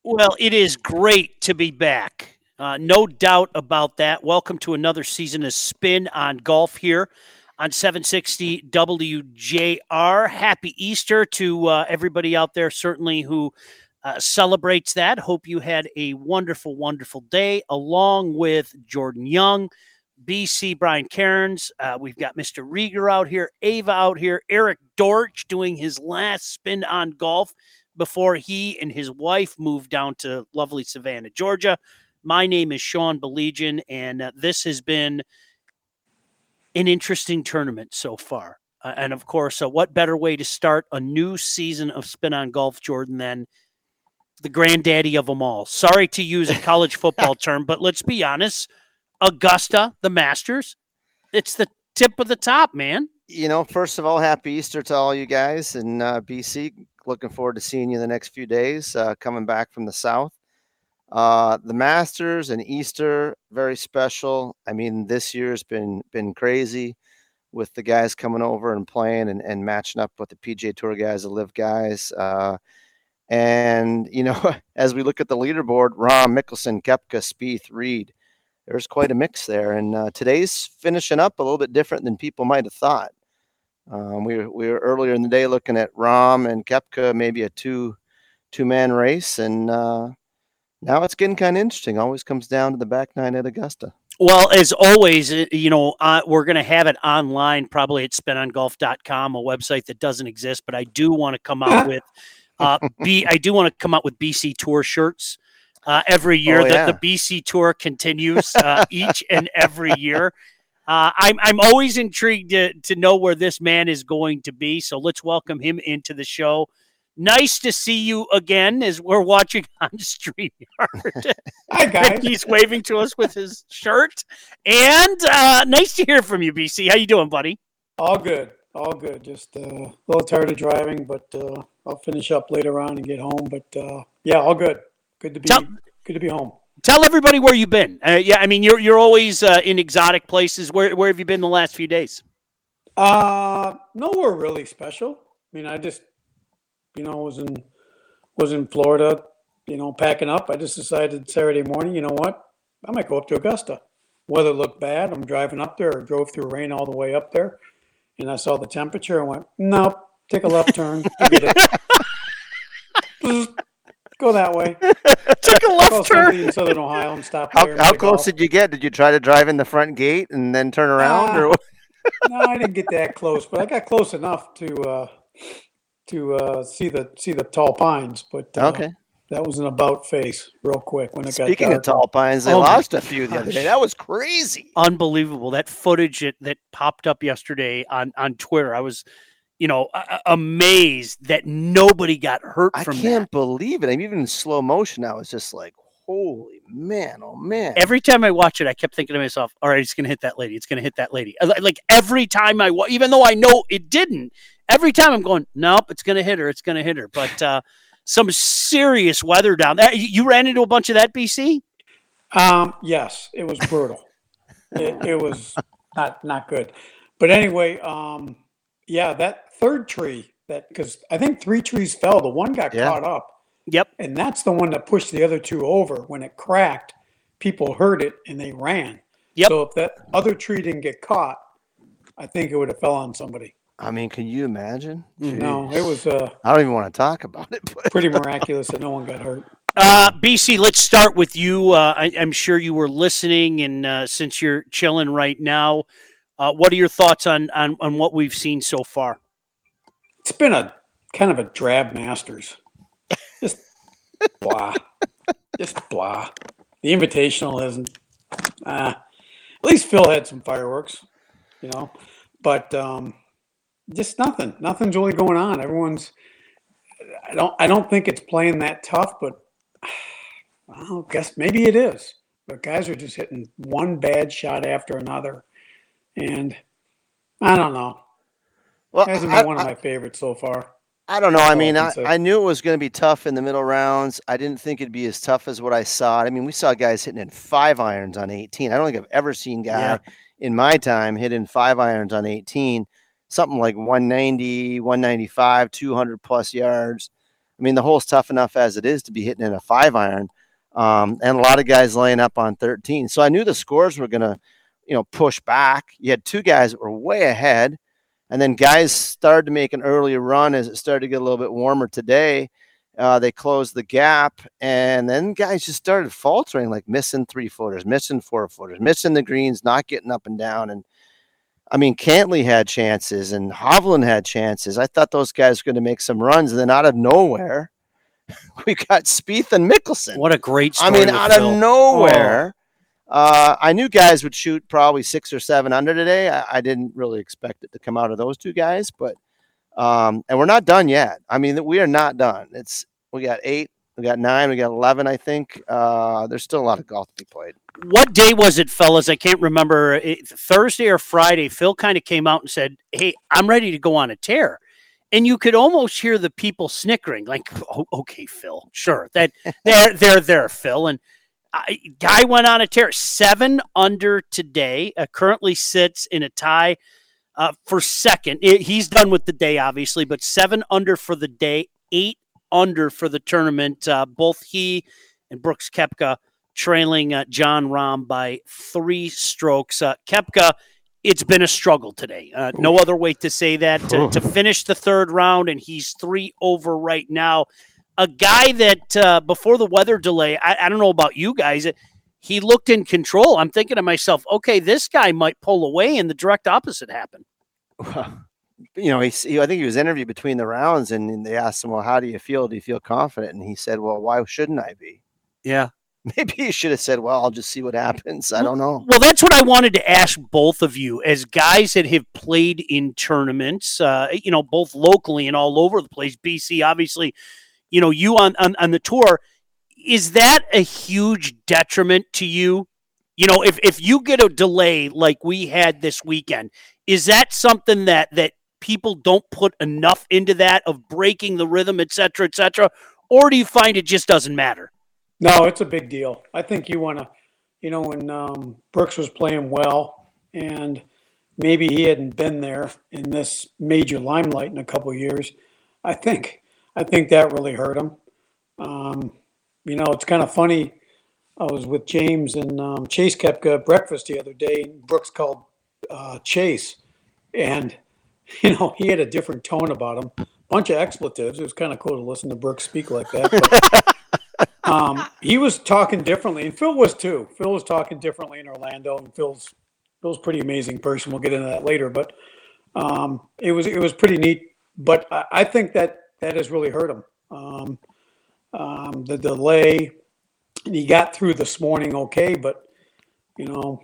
Well, it is great to be back. No doubt about that. Welcome to another season of Spin on Golf here on 760 WJR. Happy Easter to everybody out there, certainly who celebrates that. Hope you had a wonderful, wonderful day, along with Jordan Young, BC Brian Cairns. We've got Mr. Rieger out here, Ava out here, Eric Dortch doing his last Spin on Golf before he and his wife moved down to lovely Savannah, Georgia. My name is Sean Belegian, and this has been an interesting tournament so far. And of course, what better way to start a new season of Spin on Golf, Jordan, than the granddaddy of them all? Sorry to use a college football term, but let's be honest. Augusta, the Masters, it's the tip of the top, man. First of all, happy Easter to all you guys in BC. Looking forward to seeing you the next few days, coming back from the South. The Masters and Easter, very special. I mean, this year's been crazy with the guys coming over and playing and matching up with the PGA Tour guys, the LIV guys. And, as we look at the leaderboard, Rahm, Mickelson, Koepka, Spieth, Reed, there's quite a mix there. And today's finishing up a little bit different than people might have thought. We were earlier in the day looking at Rahm and Koepka, maybe a two-man race, and now it's getting kind of interesting. Always comes down to the back nine at Augusta. Well, as always, we're going to have it online, probably at spinongolf.com, a website that doesn't exist. But I do want to come out with BC Tour shirts every year. Oh, yeah. The BC Tour continues each and every year. I'm always intrigued to know where this man is going to be. So let's welcome him into the show. Nice to see you again as we're watching on StreamYard. Hi, guys. He's waving to us with his shirt. And nice to hear from you, BC. How you doing, buddy? All good. All good. Just a little tired of driving, but I'll finish up later on and get home. But yeah, all good. Good to be home. Tell everybody where you've been. You're always in exotic places. Where have you been the last few days? Nowhere really special. I mean, I just, was in Florida, packing up. I just decided Saturday morning, you know what? I might go up to Augusta. Weather looked bad. I'm driving up there. I drove through rain all the way up there, and I saw the temperature. I went, nope, take a left turn. Forget it. Go that way. Took a left turn in Southern Ohio and stopped there. How close did you get? Did you try to drive in the front gate and then turn around? Or no, I didn't get that close, but I got close enough to see the tall pines. But okay, that was an about face real quick when it got dark. Speaking of tall pines, they lost a few the other day. That was crazy. Unbelievable. That footage that popped up yesterday on Twitter. I was amazed that nobody got hurt from that. I can't believe it. I'm even in slow motion. I was just like, holy man, oh man. Every time I watch it, I kept thinking to myself, all right, it's going to hit that lady. It's going to hit that lady. Like every time even though I know it didn't, every time I'm going, nope, it's going to hit her. It's going to hit her. But some serious weather down there. You ran into a bunch of that, BC? Yes, it was brutal. it was not good. But anyway, yeah, that third tree, because I think 3 trees fell. The one got caught up. Yep. And that's the one that pushed the other 2 over. When it cracked, people heard it and they ran. Yep. So if that other tree didn't get caught, I think it would have fell on somebody. I mean, can you imagine? No, it was I don't even want to talk about it. But pretty miraculous that no one got hurt. BC, let's start with you. I'm sure you were listening, and since you're chilling right now, what are your thoughts on what we've seen so far? It's been a kind of a drab Masters. Just blah. Just blah. The Invitational isn't. At least Phil had some fireworks, but just nothing. Nothing's really going on. Everyone's. I don't think it's playing that tough, but I guess maybe it is. But guys are just hitting one bad shot after another, and I don't know. Well, it hasn't been one of my favorites so far. I don't know. I mean, I knew it was going to be tough in the middle rounds. I didn't think it'd be as tough as what I saw. I mean, we saw guys hitting in 5 irons on 18. I don't think I've ever seen a guy in my time hitting 5 irons on 18, something like 190, 195, 200 plus yards. I mean, the hole's tough enough as it is to be hitting in a 5-iron, and a lot of guys laying up on 13. So I knew the scores were going to, push back. You had two guys that were way ahead, and then guys started to make an earlier run as it started to get a little bit warmer today. They closed the gap, and then guys just started faltering, like missing 3-footers, missing 4-footers, missing the greens, not getting up and down. And I mean, Cantley had chances and Hovland had chances. I thought those guys were going to make some runs, and then out of nowhere, we got Spieth and Mickelson. What a great story. I mean, out of nowhere. I knew guys would shoot probably 6 or 7 under today. I didn't really expect it to come out of those two guys, but and we're not done yet. I mean, we are not done. We got 8, we got 9, we got 11. I think there's still a lot of golf to be played. What day was it, fellas? I can't remember. Thursday or Friday, Phil kind of came out and said, "Hey, I'm ready to go on a tear." And you could almost hear the people snickering, like, oh, "Okay, Phil, sure, that they're Phil." And guy went on a tear, 7 under today. Currently sits in a tie for second. He's done with the day, obviously, but 7 under for the day, 8 under for the tournament. Both he and Brooks Koepka trailing Jon Rahm by 3 strokes. Koepka, it's been a struggle today. No other way to say that. To finish the third round, and he's 3 over right now. A guy that before the weather delay, I don't know about you guys, he looked in control. I'm thinking to myself, okay, this guy might pull away, and the direct opposite happened. I think he was interviewed between the rounds, and they asked him, "Well, how do you feel? Do you feel confident?" And he said, "Well, why shouldn't I be?" Yeah. Maybe you should have said, "Well, I'll just see what happens." I don't know. Well, that's what I wanted to ask both of you as guys that have played in tournaments, both locally and all over the place. BC, obviously, you on the tour. Is that a huge detriment to you? If you get a delay like we had this weekend, is that something that people don't put enough into that of breaking the rhythm, et cetera, or do you find it just doesn't matter? No, it's a big deal. I think you want to, when Brooks was playing well and maybe he hadn't been there in this major limelight in a couple of years, I think that really hurt him. It's kind of funny. I was with James and Chase Koepka at breakfast the other day, and Brooks called Chase, and he had a different tone about him. Bunch of expletives. It was kind of cool to listen to Brooks speak like that. But, he was talking differently, and Phil was too. Phil was talking differently in Orlando, and Phil's a pretty amazing person. We'll get into that later, but it was pretty neat. But I think that has really hurt him. The delay. And he got through this morning okay, but Well,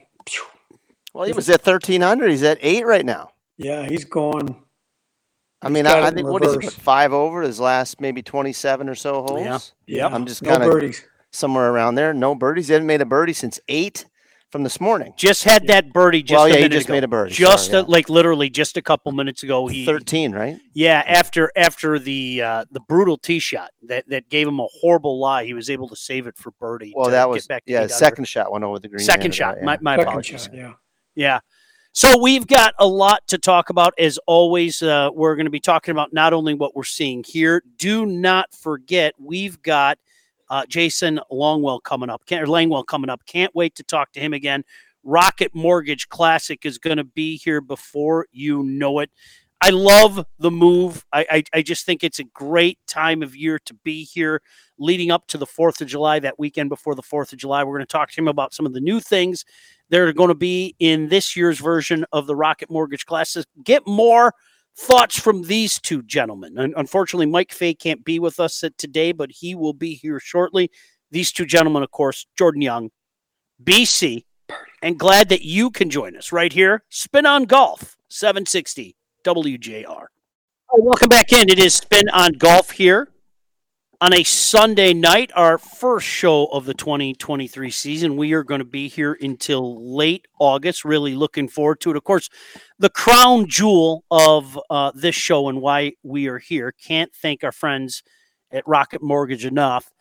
he was at 1300. He's at 8 right now. Yeah, he's going. I mean, I think what is it? 5 over his last maybe 27 or so holes. Yeah. I'm just kind of somewhere around there. No birdies. He hasn't made a birdie since 8 from this morning. Just had that birdie just a minute he ago. Just made a birdie. Literally just a couple minutes ago. 13, right? Yeah, after the brutal tee shot that gave him a horrible lie, he was able to save it for birdie. Well, that was second shot went over the green. Second shot. Yeah. My apologies. Shot, yeah. So we've got a lot to talk about. As always, we're going to be talking about not only what we're seeing here. Do not forget, we've got Jason Langwell coming up. Can't wait to talk to him again. Rocket Mortgage Classic is going to be here before you know it. I love the move. I just think it's a great time of year to be here leading up to the 4th of July, that weekend before the 4th of July. We're going to talk to him about some of the new things that are going to be in this year's version of the Rocket Mortgage Classic. Get more thoughts from these two gentlemen. Unfortunately, Mike Fay can't be with us today, but he will be here shortly. These two gentlemen, of course, Jordan Young, BC, and glad that you can join us right here. Spin on Golf, 760 WJR. All right, welcome back in. It is Spin on Golf here on a Sunday night, our first show of the 2023 season. We are going to be here until late August. Really looking forward to it. Of course, the crown jewel of this show and why we are here, can't thank our friends at Rocket Mortgage enough,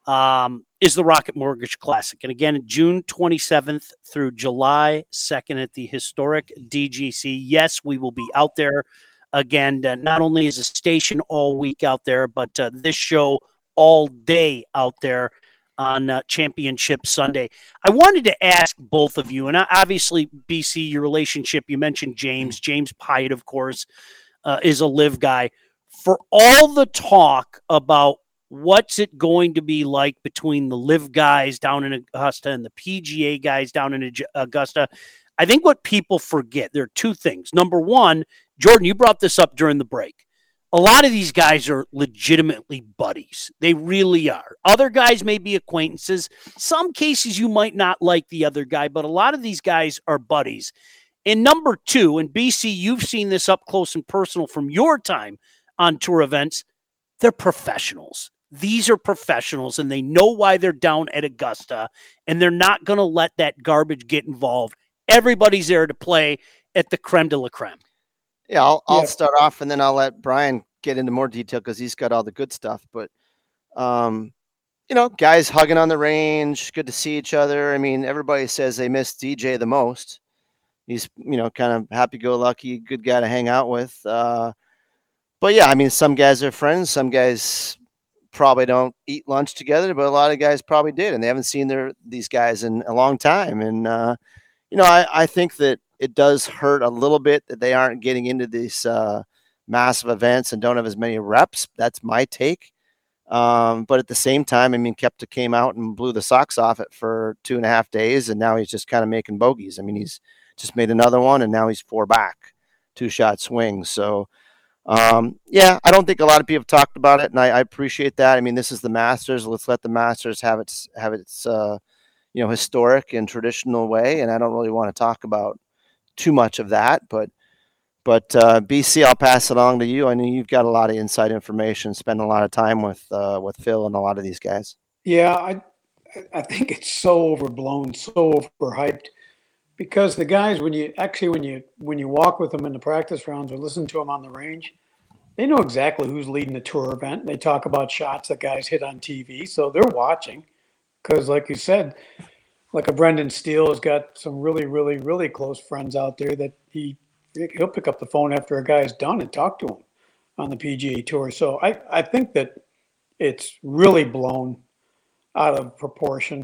is the Rocket Mortgage Classic. And again, June 27th through July 2nd at the historic DGC. Yes, we will be out there again, not only is a station all week out there, but this show all day out there on Championship Sunday. I wanted to ask both of you, and obviously, BC, your relationship, you mentioned James Pyatt, of course, is a live guy. For all the talk about what's it going to be like between the live guys down in Augusta and the PGA guys down in Augusta, I think what people forget, there are two things. Number one, Jordan, you brought this up during the break. A lot of these guys are legitimately buddies. They really are. Other guys may be acquaintances. Some cases you might not like the other guy, but a lot of these guys are buddies. And number two, and BC, you've seen this up close and personal from your time on tour events, they're professionals. These are professionals, and they know why they're down at Augusta, and they're not going to let that garbage get involved. Everybody's there to play at the creme de la creme. Yeah, I'll start off, and then I'll let Brian get into more detail because he's got all the good stuff. But, guys hugging on the range, good to see each other. I mean, everybody says they miss DJ the most. He's, kind of happy-go-lucky, good guy to hang out with. But, yeah, I mean, some guys are friends. Some guys probably don't eat lunch together, but a lot of guys probably did, and they haven't seen these guys in a long time. And, I think that it does hurt a little bit that they aren't getting into these massive events and don't have as many reps. That's my take. But at the same time, I mean, Koepka came out and blew the socks off it for 2.5 days, and now he's just kind of making bogeys. I mean, he's just made another one, and now he's 4 back, 2-shot swings. So, I don't think a lot of people have talked about it, and I appreciate that. I mean, this is the Masters. Let's let the Masters have its historic and traditional way, and I don't really want to talk about too much of that, but BC, I'll pass it along to you. I know you've got a lot of inside information, spend a lot of time with Phil and a lot of these guys. Yeah, I think it's so overblown, so overhyped, because the guys, when you walk with them in the practice rounds or listen to them on the range, they know exactly who's leading the tour event. They talk about shots that guys hit on TV, so they're watching. Because, like you said, like a Brendan Steele has got some really, really, really close friends out there that he'll pick up the phone after a guy's done and talk to him on the PGA Tour. So I think that it's really blown out of proportion.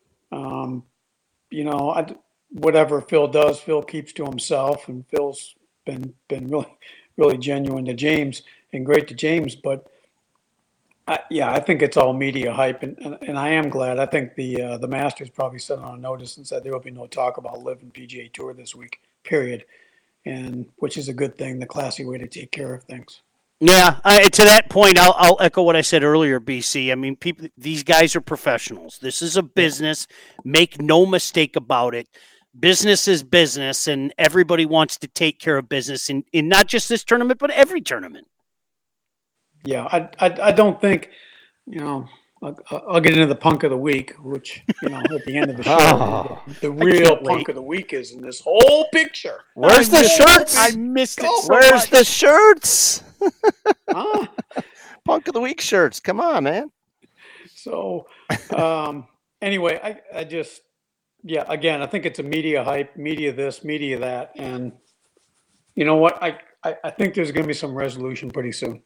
Whatever Phil does, Phil keeps to himself, and Phil's been really, really genuine to James and great to James, but I think it's all media hype, and I am glad. I think the Masters probably sent on a notice and said there will be no talk about LIV and PGA Tour this week, period, and which is a good thing, the classy way to take care of things. Yeah, to that point, I'll echo what I said earlier, BC. I mean, these guys are professionals. This is a business. Make no mistake about it. Business is business, and everybody wants to take care of business in not just this tournament, but every tournament. Yeah, I don't think, I'll get into the punk of the week, which, at the end of the show, the real punk of the week is in this whole picture. Where's the shirts? I missed it. Where's the shirts? Punk of the week shirts. Come on, man. So, anyway, I just, again, I think it's a media hype, media this, media that. And you know what? I think there's going to be some resolution pretty soon.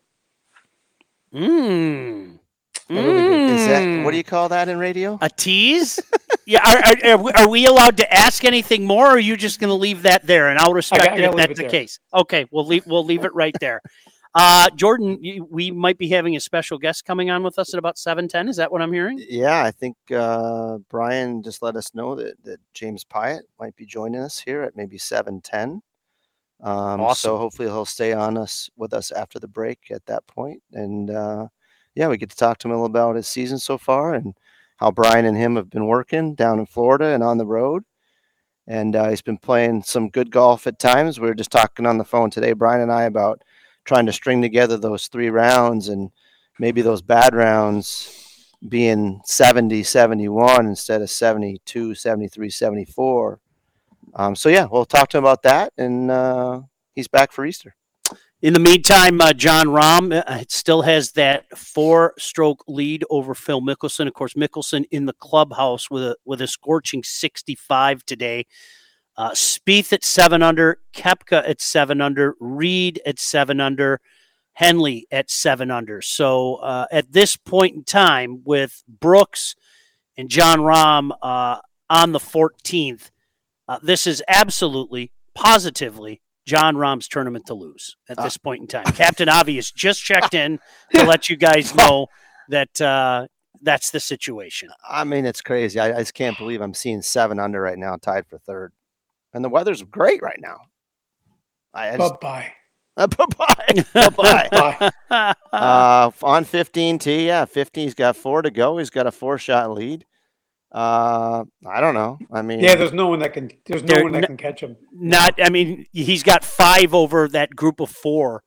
Is that, what do you call that in radio? A tease? Yeah. Are we allowed to ask anything more, or are you just going to leave that there? And I'll respect it if that's the case. Okay, we'll leave it right there. Jordan, we might be having a special guest coming on with us at about 7:10. Is that what I'm hearing? Yeah, I think Brian just let us know that James Pyatt might be joining us here at maybe 7:10. Awesome. So hopefully he'll stay with us after the break at that point. And we get to talk to him a little about his season so far and how Brian and him have been working down in Florida and on the road. And he's been playing some good golf at times. We were just talking on the phone today, Brian and I, about trying to string together those 3 rounds and maybe those bad rounds being 70, 71 instead of 72, 73, 74. We'll talk to him about that, and he's back for Easter. In the meantime, Jon Rahm still has that 4-stroke lead over Phil Mickelson. Of course, Mickelson in the clubhouse with a scorching 65 today. Spieth at 7 under, Koepka at 7 under, Reed at 7 under, Henley at 7 under. So at this point in time, with Brooks and Jon Rahm on the 14th, this is absolutely, positively Jon Rahm's tournament to lose at this point in time. Captain Obvious just checked in to let you guys know that that's the situation. I mean, it's crazy. I just can't believe I'm seeing 7 under right now, tied for third. And the weather's great right now. Bye-bye. Bye-bye. On 15T, yeah, 15. He's got 4 to go. He's got a 4-shot lead. I don't know. I mean, yeah, there's no one that can catch him. He's got 5 over that group of 4.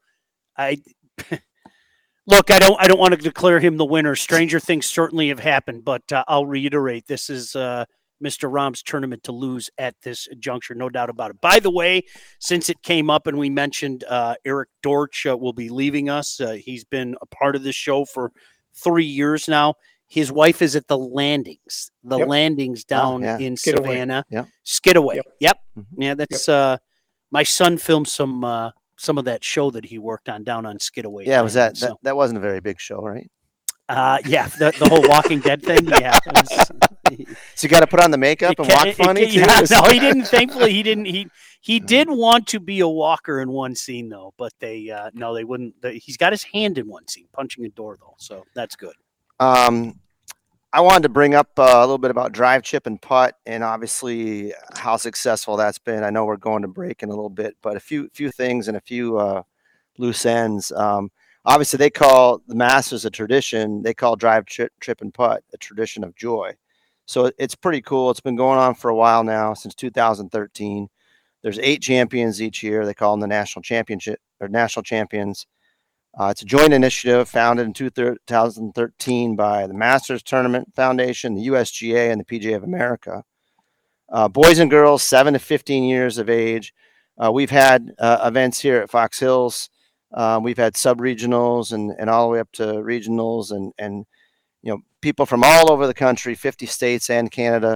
Look, I don't want to declare him the winner. Stranger things certainly have happened, but I'll reiterate, this is Mr. Rahm's tournament to lose at this juncture, no doubt about it. By the way, since it came up and we mentioned Eric Dortch will be leaving us, he's been a part of this show for 3 years now. His wife is at the Landings, Landings down in Savannah. Skidaway. Yep. Yeah, that's my son filmed some of that show that he worked on down on Skidaway. Yeah, was that wasn't a very big show, right? Yeah, the whole Walking Dead thing. Yeah. So you got to put on the makeup and walk funny too? Yeah, no, he didn't. Thankfully, he didn't. He did want to be a walker in one scene though, but they wouldn't. He's got his hand in one scene, punching a door though, so that's good. I wanted to bring up a little bit about drive, chip, and putt, and obviously how successful that's been. I know we're going to break in a little bit, but a few things and a few loose ends. Obviously, they call the Masters a tradition. They call drive, chip, and putt a tradition of joy. So it's pretty cool. It's been going on for a while now, since 2013. There's 8 champions each year. They call them the national championship or national champions. It's a joint initiative founded in 2013 by the Masters Tournament Foundation, the USGA, and the PGA of America. Boys and girls, 7 to 15 years of age. We've had events here at Fox Hills. We've had sub-regionals and all the way up to regionals and people from all over the country, 50 states and Canada,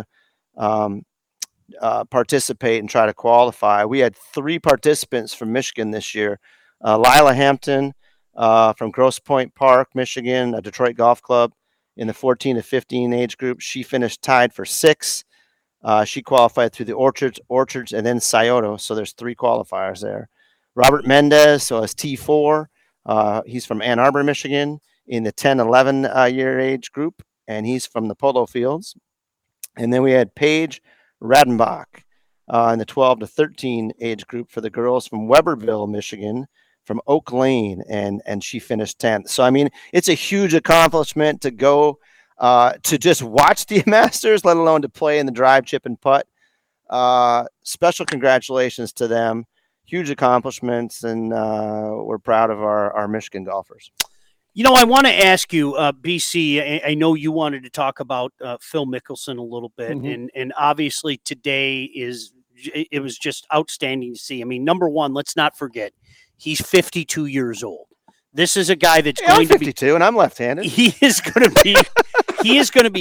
participate and try to qualify. We had 3 participants from Michigan this year. Lila Hampton from Grosse Pointe Park, Michigan, a Detroit Golf Club in the 14 to 15 age group. She finished tied for 6th. She qualified through the Orchards, and then Scioto. So there's 3 qualifiers there. Robert Mendez, so it's T4. He's from Ann Arbor, Michigan, in the 10-11 year age group, and he's from the Polo Fields. And then we had Paige Radenbach in the 12 to 13 age group for the girls from Weberville, Michigan, from Oak Lane, and she finished 10th. So, I mean, it's a huge accomplishment to go to just watch the Masters, let alone to play in the drive, chip, and putt. Special congratulations to them. Huge accomplishments, and we're proud of our Michigan golfers. I want to ask you, BC, I know you wanted to talk about Phil Mickelson a little bit, and obviously today it was just outstanding to see. I mean, number one, let's not forget, he's 52 years old. This is a guy that's going to be 52, and I'm left-handed. He is going to be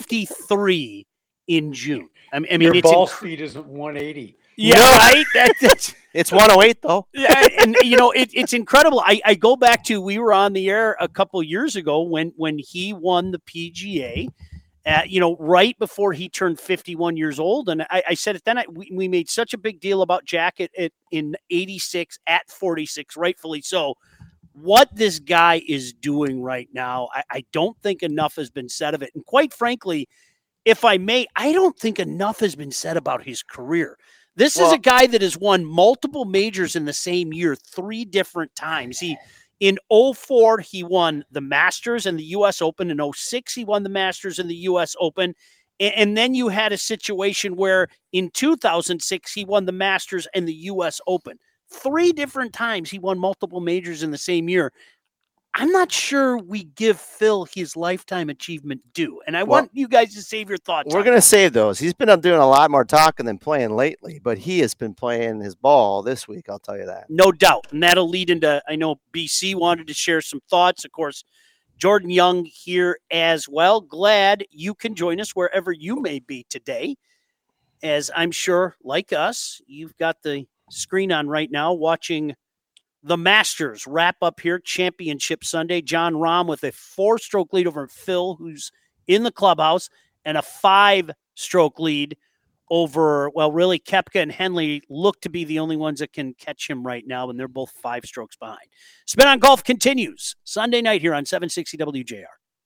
53 in June. I mean, your ball speed isn't 180. Yeah, no. Right. It's 108 though. Yeah, and it's incredible. I go back to, we were on the air a couple years ago when he won the PGA. Right before he turned 51 years old. And I said it then, we made such a big deal about Jack in 86 at 46, rightfully so. What this guy is doing right now, I don't think enough has been said of it. And quite frankly, if I may, I don't think enough has been said about his career. This is a guy that has won multiple majors in the same year 3 different times. In 04, he won the Masters and the U.S. Open. In 06, he won the Masters and the U.S. Open. And then you had a situation where in 2006, he won the Masters and the U.S. Open. 3 different times he won multiple majors in the same year. I'm not sure we give Phil his lifetime achievement due. And I want you guys to save your thoughts. We're going to save those. He's been doing a lot more talking than playing lately, but he has been playing his ball this week. I'll tell you that. No doubt. And that'll lead into, I know BC wanted to share some thoughts. Of course, Jordan Young here as well. Glad you can join us wherever you may be today. as I'm sure, like us, you've got the screen on right now watching the Masters wrap up here, Championship Sunday. Jon Rahm with a 4-stroke lead over Phil, who's in the clubhouse, and a 5-stroke lead over, well, really, Koepka and Henley look to be the only ones that can catch him right now, and they're both 5 strokes behind. Spin on Golf continues Sunday night here on 760 WJR.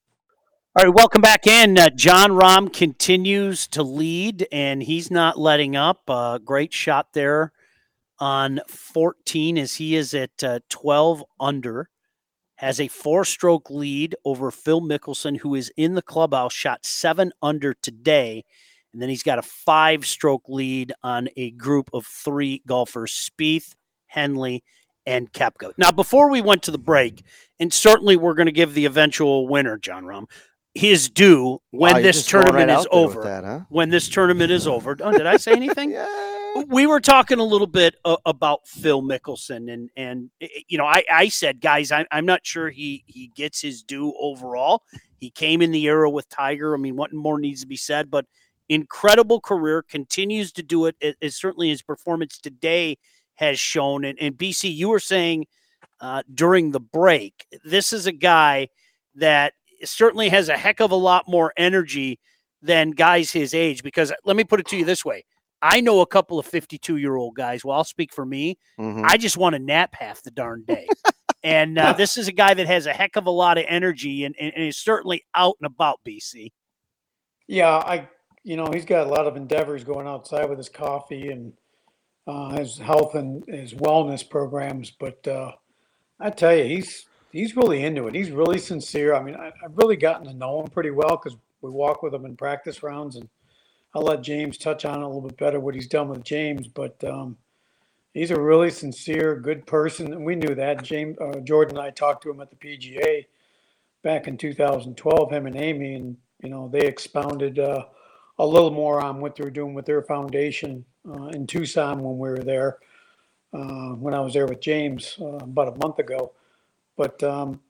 All right, welcome back in. Jon Rahm continues to lead, and he's not letting up. Great shot there on 14 as he is at 12 under. Has a 4-stroke lead over Phil Mickelson, who is in the clubhouse, shot 7 under today. And then he's got a 5-stroke lead on a group of 3 golfers, Spieth, Henley, and Koepka. Now, before we went to the break, and certainly we're going to give the eventual winner, Jon Rahm, his due when this tournament is over. That, huh? When this tournament is over. Oh, did I say anything? Yeah. We were talking a little bit about Phil Mickelson, and you know, I said, guys, I'm not sure he gets his due overall. He came in the era with Tiger. I mean, what more needs to be said? But incredible career, continues to do it. It certainly his performance today has shown. And BC, you were saying during the break, this is a guy that certainly has a heck of a lot more energy than guys his age. Because let me put it to you this way. I know a couple of 52-year-old guys. Well, I'll speak for me. Mhm. I just want to nap half the darn day. And this is a guy that has a heck of a lot of energy and is certainly out and about, BC. Yeah, he's got a lot of endeavors going outside with his coffee and his health and his wellness programs. But I tell you, he's really into it. He's really sincere. I mean, I've really gotten to know him pretty well because we walk with him in practice rounds, and I'll let James touch on it a little bit better what he's done with James. But he's a really sincere, good person, and we knew that. Jordan and I talked to him at the PGA back in 2012, him and Amy, and they expounded a little more on what they were doing with their foundation in Tucson when we were there, when I was there with James about a month ago. But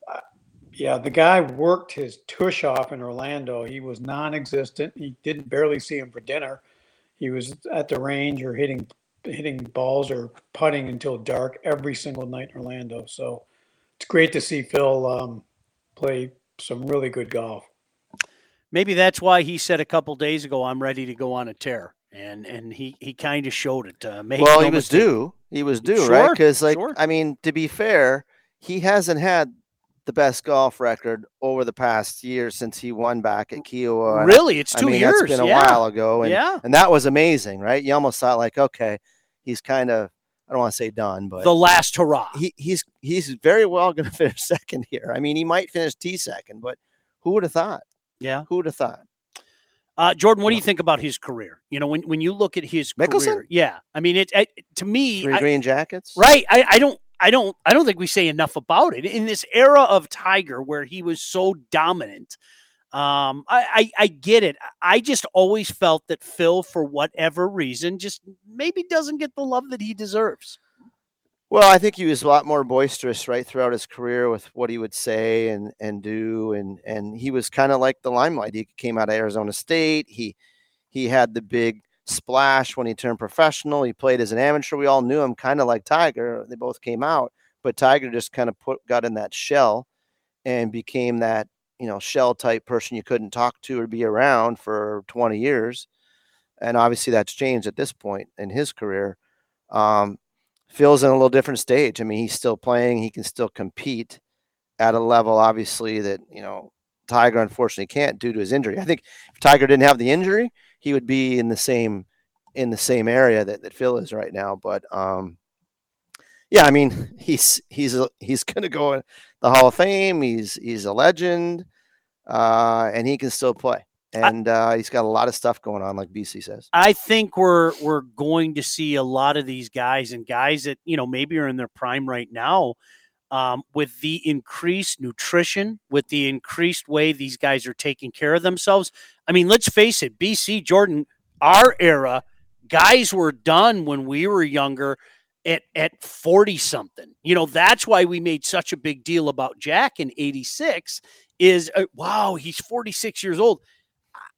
yeah, the guy worked his tush off in Orlando. He was non-existent. He didn't barely see him for dinner. He was at the range or hitting balls or putting until dark every single night in Orlando. So it's great to see Phil play some really good golf. Maybe that's why he said a couple days ago, "I'm ready to go on a tear," and he kind of showed it. Well, he was due. He was due, Sure, right? Because, sure. I mean, to be fair, he hasn't had the best golf record over the past year since he won back at Kiowa. And Really, it's 2 years. That's been a yeah. while ago, and Yeah. and that was amazing, right? You almost thought like, okay, he's kind of, I don't want to say done, but The last hurrah. he's very well going to finish second here. I mean, he might finish T2, but who would have thought? Yeah. Who would have thought? Jordan, what do you think about his career? When you look at his Mickelson? career, yeah. I mean, to me, 3 green jackets, right? I don't think we say enough about it in this era of Tiger where he was so dominant. I get it. I just always felt that Phil, for whatever reason, just maybe doesn't get the love that he deserves. Well, I think he was a lot more boisterous right throughout his career with what he would say and do, and he was kind of like the limelight. He came out of Arizona State. He had the big splash when he turned professional. He played as an amateur. We all knew him, kind of like Tiger. They both came out, but Tiger just kind of got in that shell and became that shell type person you couldn't talk to or be around for 20 years. And obviously that's changed at this point in his career. Phil's in a little different stage. I mean, he's still playing. He can still compete at a level, obviously, that, Tiger unfortunately can't due to his injury. I think if Tiger didn't have the injury, he would be in the same area that Phil is right now. But yeah, I mean, he's going to go in the Hall of Fame. He's a legend, and he can still play. And he's got a lot of stuff going on, like BC says. I think we're going to see a lot of these guys and guys that, maybe are in their prime right now, with the increased nutrition, with the increased way these guys are taking care of themselves. I mean, let's face it, BC, Jordan, our era, guys were done when we were younger at 40-something. That's why we made such a big deal about Jack in 86 is, wow, he's 46 years old.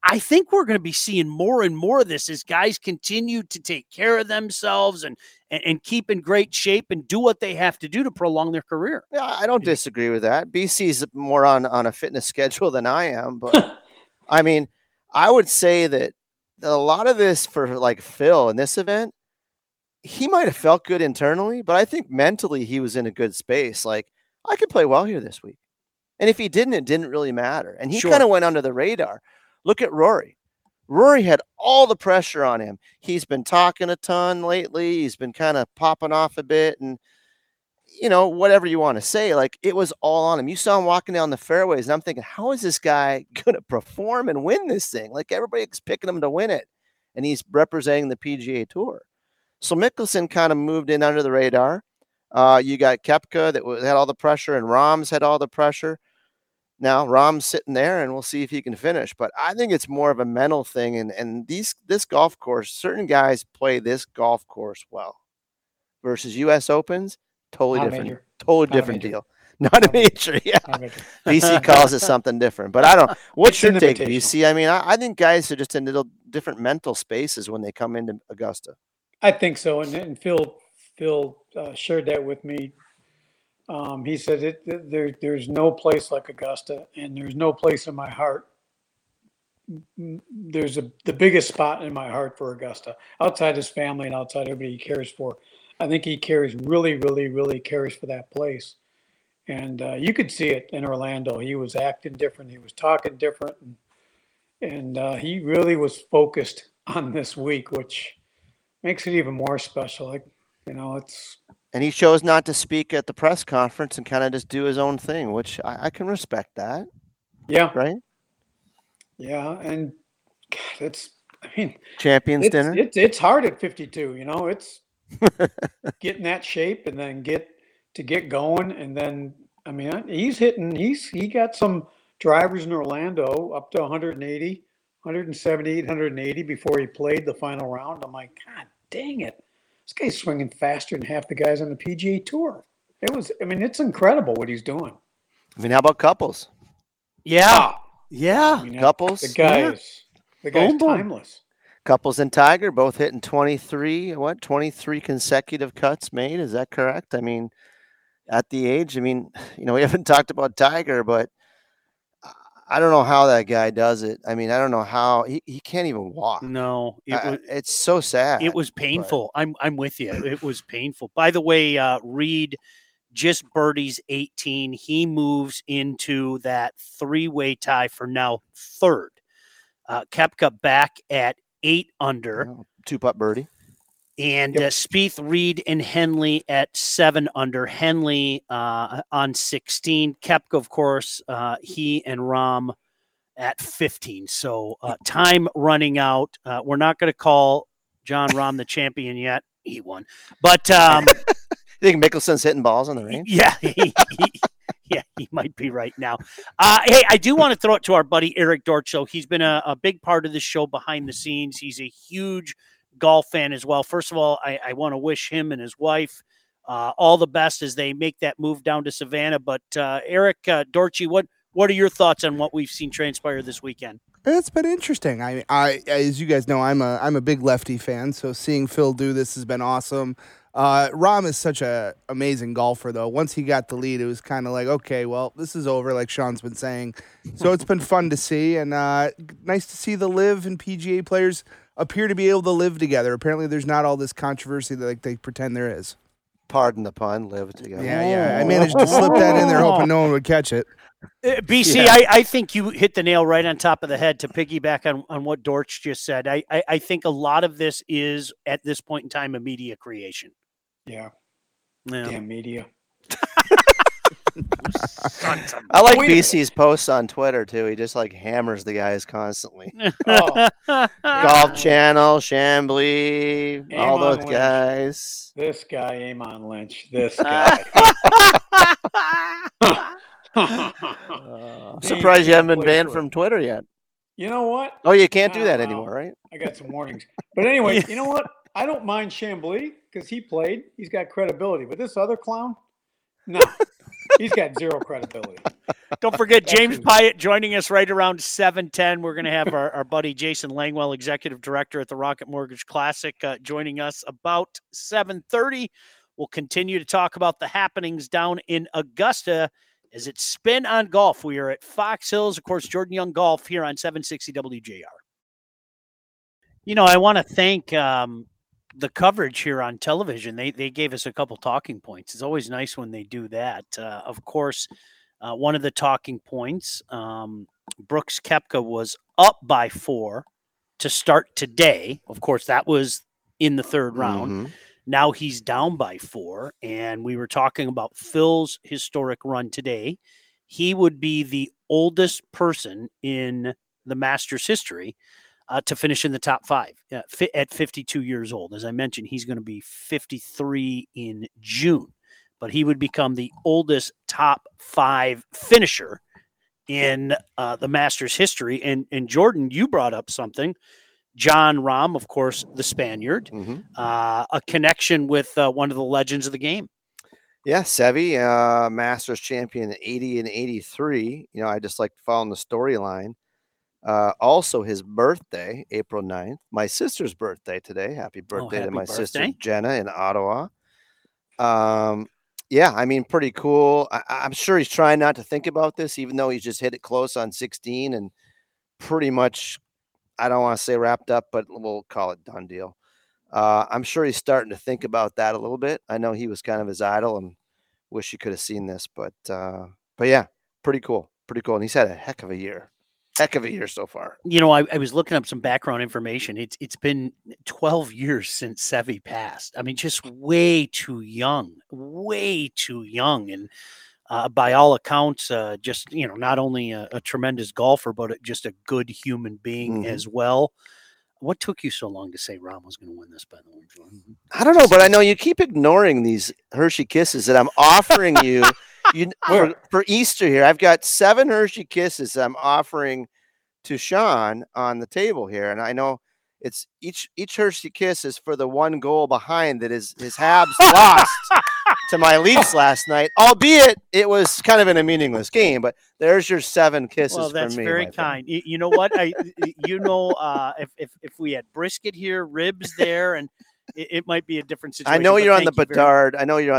I think we're going to be seeing more and more of this as guys continue to take care of themselves and keep in great shape and do what they have to do to prolong their career. Yeah, I don't disagree with that. BC's more on a fitness schedule than I am, but I mean, I would say that a lot of this for like Phil in this event, he might have felt good internally, but I think mentally he was in a good space. Like, I could play well here this week. And if he didn't, it didn't really matter. And he kind of went under the radar. Look at Rory. Rory had all the pressure on him. He's been talking a ton lately. He's been kind of popping off a bit. And, you know, whatever you want to say, like, it was all on him. You saw him walking down the fairways, and I'm thinking, how is this guy going to perform and win this thing? Like, everybody's picking him to win it. And he's representing the PGA Tour. So Mickelson kind of moved in under the radar. You got Koepka that had all the pressure, and Rahm's had all the pressure. Now Rahm's sitting there, and we'll see if he can finish. But I think it's more of a mental thing. And this golf course, certain guys play this golf course well. Versus U.S. Opens, totally different deal. Not a major, yeah. BC calls it something different. But I don't. What's your take, BC? I mean, I think guys are just in little different mental spaces when they come into Augusta. I think so, and Phil shared that with me. He said there's no place like Augusta, and there's no place in my heart. There's the biggest spot in my heart for Augusta, outside his family and outside everybody he cares for. I think he cares really, really, really cares for that place, and you could see it in Orlando. He was acting different, he was talking different, and he really was focused on this week, which makes it even more special. Like, you know, and he chose not to speak at the press conference and kind of just do his own thing, which I can respect that. Yeah. Right. Yeah. And God, Champions Dinner. It's hard at 52, you know, it's getting that shape and then get going. And then, I mean, he got some drivers in Orlando up to 180, 178, 180 before he played the final round. I'm like, God dang it. This guy's swinging faster than half the guys on the PGA Tour. It's incredible what he's doing. I mean, how about Couples? Yeah. Couples. The guy's timeless. Couples and Tiger both hitting 23 consecutive cuts made. Is that correct? I mean, at the age, we haven't talked about Tiger, but I don't know how that guy does it. I mean, I don't know how he can't even walk. No, it's so sad. It was painful. But I'm with you. It was painful. By the way, Reed just birdies 18. He moves into that three-way tie for now third. Koepka back at 8 under. 2-putt birdie. And Spieth, Reed, and Henley at 7 under. Henley on 16. Koepka, of course, he and Rahm at 15. So time running out. We're not going to call Jon Rahm the champion yet. He won. But you think Mickelson's hitting balls on the range? Yeah, he might be right now. Hey, I do want to throw it to our buddy Eric Dortchel. He's been a big part of the show behind the scenes. He's a huge golf fan as well. First of all, I want to wish him and his wife all the best as they make that move down to Savannah. But Eric Dortchie, what are your thoughts on what we've seen transpire this weekend? It's been interesting. I as you guys know, I'm a big lefty fan, so seeing Phil do this has been awesome. Rahm is such a amazing golfer, though. Once he got the lead, it was kind of like, okay, well, this is over, like Sean's been saying. So it's been fun to see, and nice to see the LIV and PGA players appear to be able to live together. Apparently, there's not all this controversy that they pretend there is. Pardon the pun, live together. Yeah. I managed to slip that in there, hoping no one would catch it. BC, yeah. I think you hit the nail right on top of the head to piggyback on what Dortch just said. I think a lot of this is, at this point in time, a media creation. Yeah. Damn media. I like BC's posts on Twitter, too. He just, hammers the guys constantly. Golf Channel, Chambly, all those Lynch. Guys. This guy, Eamon Lynch. This guy. I'm surprised you haven't been banned from Twitter yet. You know what? Oh, you can't do that anymore, right? I got some warnings. But anyway, you know what? I don't mind Chambly because he played. He's got credibility. But this other clown, no. He's got zero credibility. Don't forget James Pyatt joining us right around 7:10. We're going to have our buddy Jason Langwell, Executive Director at the Rocket Mortgage Classic, joining us about 7:30. We'll continue to talk about the happenings down in Augusta as it's Spin on Golf. We are at Fox Hills, of course, Jordan Young Golf here on 760 WJR. I want to thank the coverage here on television. They gave us a couple talking points. It's always nice when they do that. Of course, one of the talking points, Brooks Koepka was up by 4 to start today. Of course, that was in the third round. Mm-hmm. Now he's down by 4, and we were talking about Phil's historic run today. He would be the oldest person in the Masters history to finish in the top 5 at 52 years old. As I mentioned, he's going to be 53 in June, but he would become the oldest top 5 finisher in the Masters history. And Jordan, you brought up something. Jon Rahm, of course, the Spaniard, Mm-hmm. a connection with one of the legends of the game. Yeah, Seve, Masters champion in 80 and 83. I just like following the storyline. Also, his birthday, April 9th. My sister's birthday today. Happy birthday to my sister, Jenna, in Ottawa. Yeah, I mean, pretty cool. I'm sure he's trying not to think about this, even though he's just hit it close on 16 and pretty much, I don't want to say wrapped up, but we'll call it done deal. I'm sure he's starting to think about that a little bit. I know he was kind of his idol and wish he could have seen this, but yeah, pretty cool. Pretty cool. And he's had a heck of a year so far. I was looking up some background information. It's been 12 years since Seve passed. I mean, just way too young. And by all accounts, just, not only a tremendous golfer, but just a good human being as well. What took you so long to say Rahm was going to win this, by the way, Jordan? I don't know, but I know you keep ignoring these Hershey Kisses that I'm offering you. For Easter here. I've got 7 Hershey Kisses I'm offering to Sean on the table here. And I know it's each Hershey Kiss is for the one goal behind that his Habs lost to my Leafs last night, albeit it was kind of in a meaningless game, but there's your 7 kisses. Well, that's from me, very kind. You know what? If we had brisket here, ribs there, and it might be a different situation. I know you're on the Bedard.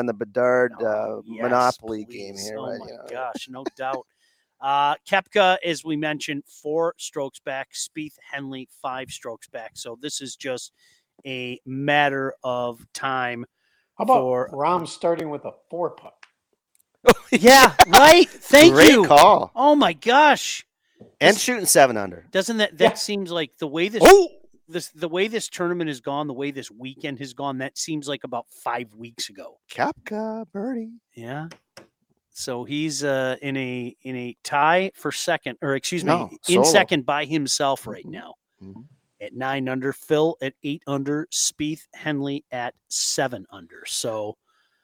Monopoly please. game here. Oh right? my gosh, no doubt. Koepka, as we mentioned, 4 strokes back. Spieth Henley 5 strokes back. So this is just a matter of time. How about Rahm starting with a 4-putt? Yeah, right. Thank you. Great call. Oh my gosh. And shooting 7 under. Doesn't that seems like the way the way this tournament has gone, the way this weekend has gone, that seems like about 5 weeks ago. Koepka birdie. Yeah. So he's in a tie for second, or excuse me, in second by himself right now. Mm-hmm. At 9 under, Phil at 8 under, Spieth Henley at 7 under. So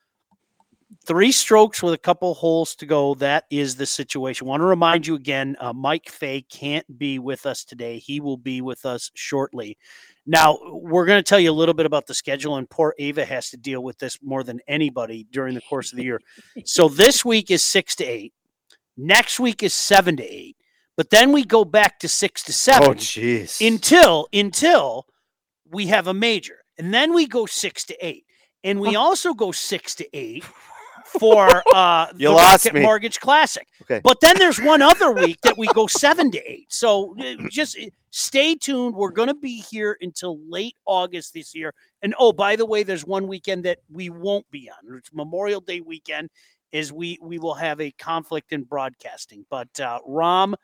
3 strokes with a couple holes to go. That is the situation. Want to remind you again, Mike Fay can't be with us today. He will be with us shortly. Now, we're going to tell you a little bit about the schedule, and poor Ava has to deal with this more than anybody during the course of the year. So this week is 6 to 8. Next week is 7 to 8. But then we go back to 6 to 7. Oh, jeez. Until we have a major. And then we go 6 to 8. And we also go 6 to 8 for the Rocket Mortgage Classic. Okay. But then there's one other week that we go 7 to 8. So just stay tuned. We're going to be here until late August this year. And, oh, by the way, there's one weekend that we won't be on. It's Memorial Day weekend, is we will have a conflict in broadcasting. But Rahm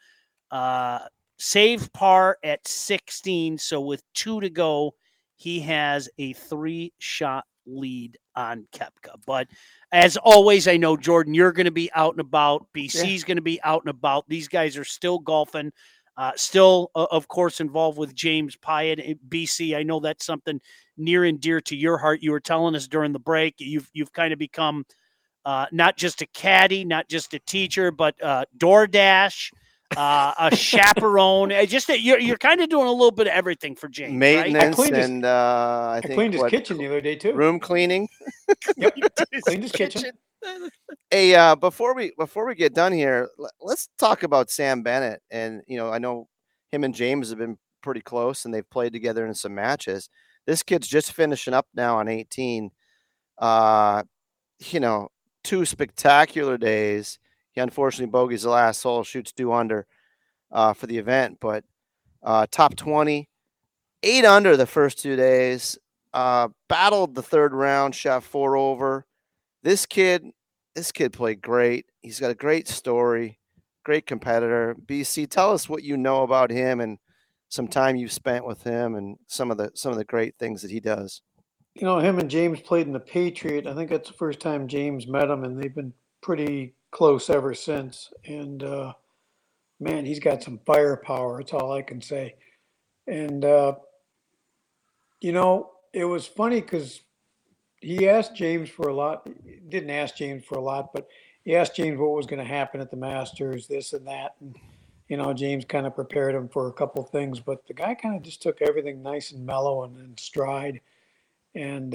save par at 16. So with 2 to go, he has a 3-shot lead on Koepka. But as always, I know, Jordan, you're going to be out and about. BC's going to be out and about. These guys are still golfing, still, of course, involved with James Pyatt. BC, I know that's something near and dear to your heart. You were telling us during the break, you've kind of become not just a caddy, not just a teacher, but DoorDash, a chaperone. You're kind of doing a little bit of everything for James. Maintenance, right? I think cleaned his kitchen the other day too. Room cleaning. Yep, cleaned his kitchen. Hey, before we get done here, let's talk about Sam Bennett. And I know him and James have been pretty close, and they've played together in some matches. This kid's just finishing up now on 18. Uh, 2 spectacular days. He unfortunately bogeys the last hole, shoots 2 under for the event, but top 20, 8 under the first 2 days. Battled the third round, shot 4 over. This kid played great. He's got a great story, great competitor. BC, tell us what you know about him and some time you've spent with him and some of the great things that he does. Him and James played in the Patriot. I think that's the first time James met him, and they've been pretty close ever since. And man, he's got some firepower. That's all I can say. And it was funny because he asked James for a lot. Didn't ask James for a lot, but he asked James what was going to happen at the Masters, this and that. And, James kind of prepared him for a couple of things, but the guy kind of just took everything nice and mellow and in stride. And,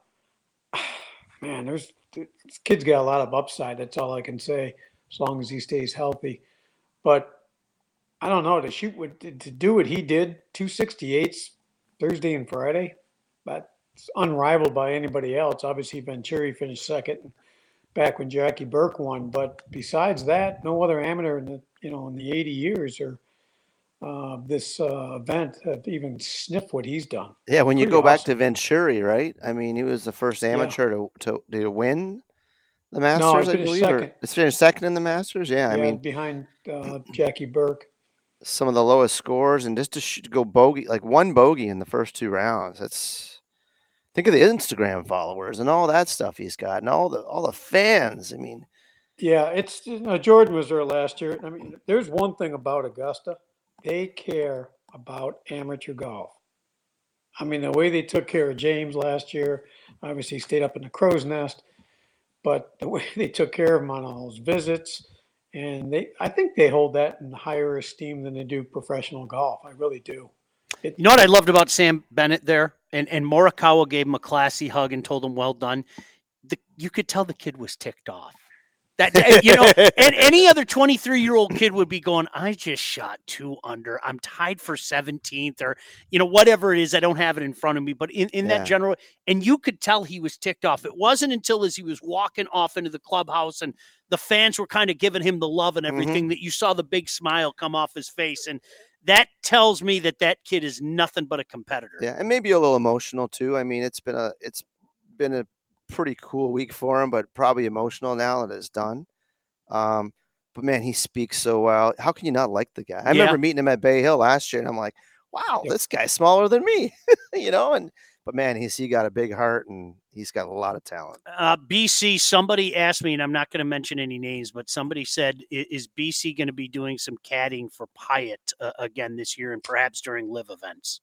man, this kid's got a lot of upside. That's all I can say, as long as he stays healthy. But I don't know, to do what he did, 268s Thursday and Friday, that's unrivaled by anybody else. Obviously, Venturi finished second back when Jackie Burke won. But besides that, no other amateur in the 80 years or this event have even sniffed what he's done. Yeah, when you Pretty go back awesome. to Venturi, right? I mean, he was the first amateur to win the Masters, I finished believe. second. It's finished second in the Masters. Yeah, I mean, behind Jackie Burke. some of the lowest scores, and just to go bogey, like 1 bogey in the first 2 rounds. Think of the Instagram followers and all that stuff he's got, and all the fans. I mean, Yeah, it's Jordan was there last year. I mean, there's one thing about Augusta. They care about amateur golf. I mean, the way they took care of James last year, obviously he stayed up in the crow's nest, but the way they took care of him on all those visits, and I think they hold that in higher esteem than they do professional golf. I really do. You know what I loved about Sam Bennett there? And Morikawa gave him a classy hug and told him, well done. You could tell the kid was ticked off. That and any other 23-year-old kid would be going, I just shot 2 under. I'm tied for 17th or, whatever it is. I don't have it in front of me, but in that general, and you could tell he was ticked off. It wasn't until as he was walking off into the clubhouse and the fans were kind of giving him the love and everything that you saw the big smile come off his face. And that tells me that kid is nothing but a competitor. Yeah, and maybe a little emotional too. I mean, it's been a pretty cool week for him, but probably emotional now that it's done. But man, he speaks so well. How can you not like the guy? I remember meeting him at Bay Hill last year, and I'm like, wow, this guy's smaller than me, but man, he got a big heart and he's got a lot of talent. BC, somebody asked me, and I'm not going to mention any names, but somebody said, is BC going to be doing some caddying for Pyatt again this year and perhaps during live events?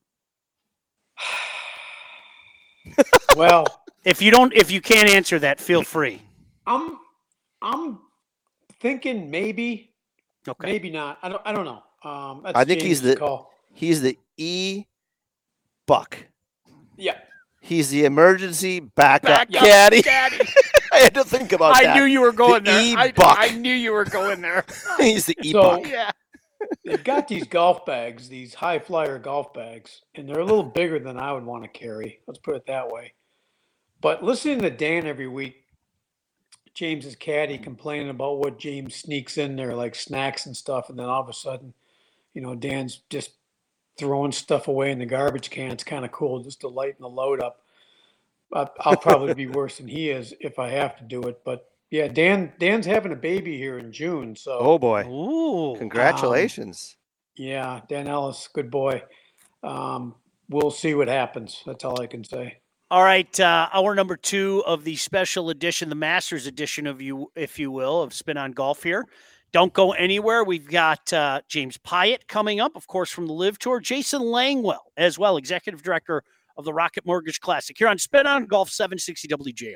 Well, if you can't answer that, feel free. I'm thinking maybe, maybe not. I don't know. I think he's the E-Buck. Yeah. He's the emergency backup caddy. I had to think about that. I knew you were going there. E-Buck. I knew you were going there. He's the E-Buck. They've got these golf bags, these high flyer golf bags, and they're a little bigger than I would want to carry. Let's put it that way. But listening to Dan every week, James's caddy complaining about what James sneaks in there, like snacks and stuff, and then all of a sudden, Dan's just throwing stuff away in the garbage can. It's kind of cool just to lighten the load up. I'll probably be worse than he is if I have to do it. But yeah, Dan's having a baby here in June. So oh boy, ooh, congratulations! Yeah, Dan Ellis, good boy. We'll see what happens. That's all I can say. All right, hour number 2 of the special edition, the Masters edition of if you will, of Spin on Golf here. Don't go anywhere. We've got James Pyatt coming up, of course, from the Live Tour. Jason Langwell as well, Executive Director of the Rocket Mortgage Classic here on Spin on Golf 760 WJR.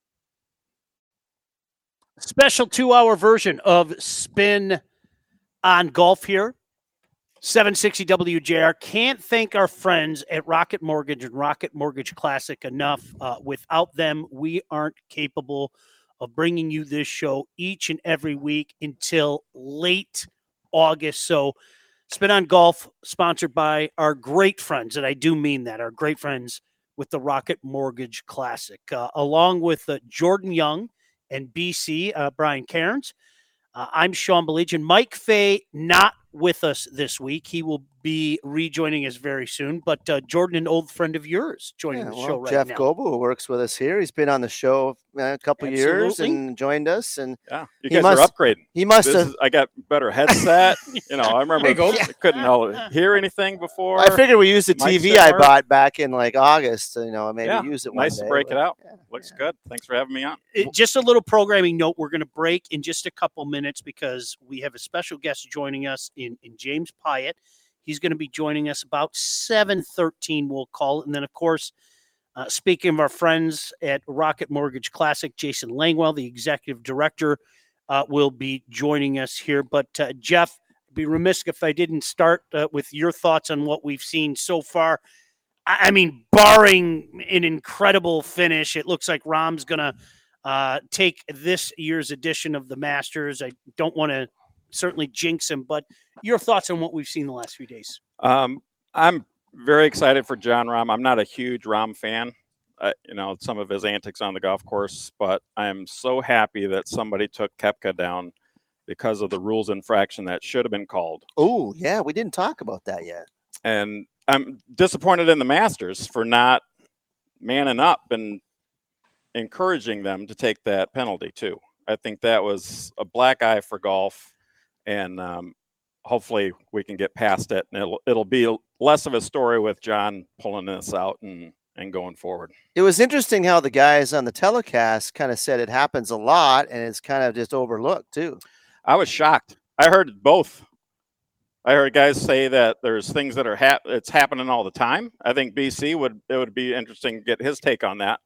Special 2-hour version of Spin on Golf here. 760 WJR. Can't thank our friends at Rocket Mortgage and Rocket Mortgage Classic enough. Without them, we aren't capable of bringing you this show each and every week until late August. So Spin on Golf, sponsored by our great friends, and I do mean that, our great friends with the Rocket Mortgage Classic, along with Jordan Young and BC, Brian Cairns. I'm Sean Belegian. Mike Fay not with us this week. He will be rejoining us very soon. But Jordan, an old friend of yours, joining the show right Jeff now. Goebel, who works with us here. He's been on the show a couple years and joined us. And yeah, you guys are upgrading. He must have. I got better headset. I remember I couldn't hear anything before. I figured we used the TV I bought back in like August. Maybe use it one nice day. To break it out. Looks good. Thanks for having me on. Just a little programming note. We're going to break in just a couple minutes because we have a special guest joining us in James Pyatt. He's going to be joining us about 7:13, we'll call it. And then, of course, speaking of our friends at Rocket Mortgage Classic, Jason Langwell, the executive director, will be joining us here. But, Jeff, I'd be remiss if I didn't start with your thoughts on what we've seen so far. I mean, barring an incredible finish, it looks like Rahm's going to take this year's edition of the Masters. I don't want to certainly jinx him, but your thoughts on what we've seen the last few days? I'm very excited for Jon Rahm. I'm not a huge Rahm fan, some of his antics on the golf course, but I am so happy that somebody took Koepka down because of the rules infraction that should have been called. Oh, yeah, we didn't talk about that yet. And I'm disappointed in the Masters for not manning up and encouraging them to take that penalty too. I think that was a black eye for golf. And hopefully we can get past it, and it'll be less of a story with John pulling this out and going forward. It was interesting how the guys on the telecast kind of said it happens a lot, and it's kind of just overlooked too. I was shocked. I heard both. I heard guys say that there's things that are it's happening all the time. I think BC it would be interesting to get his take on that.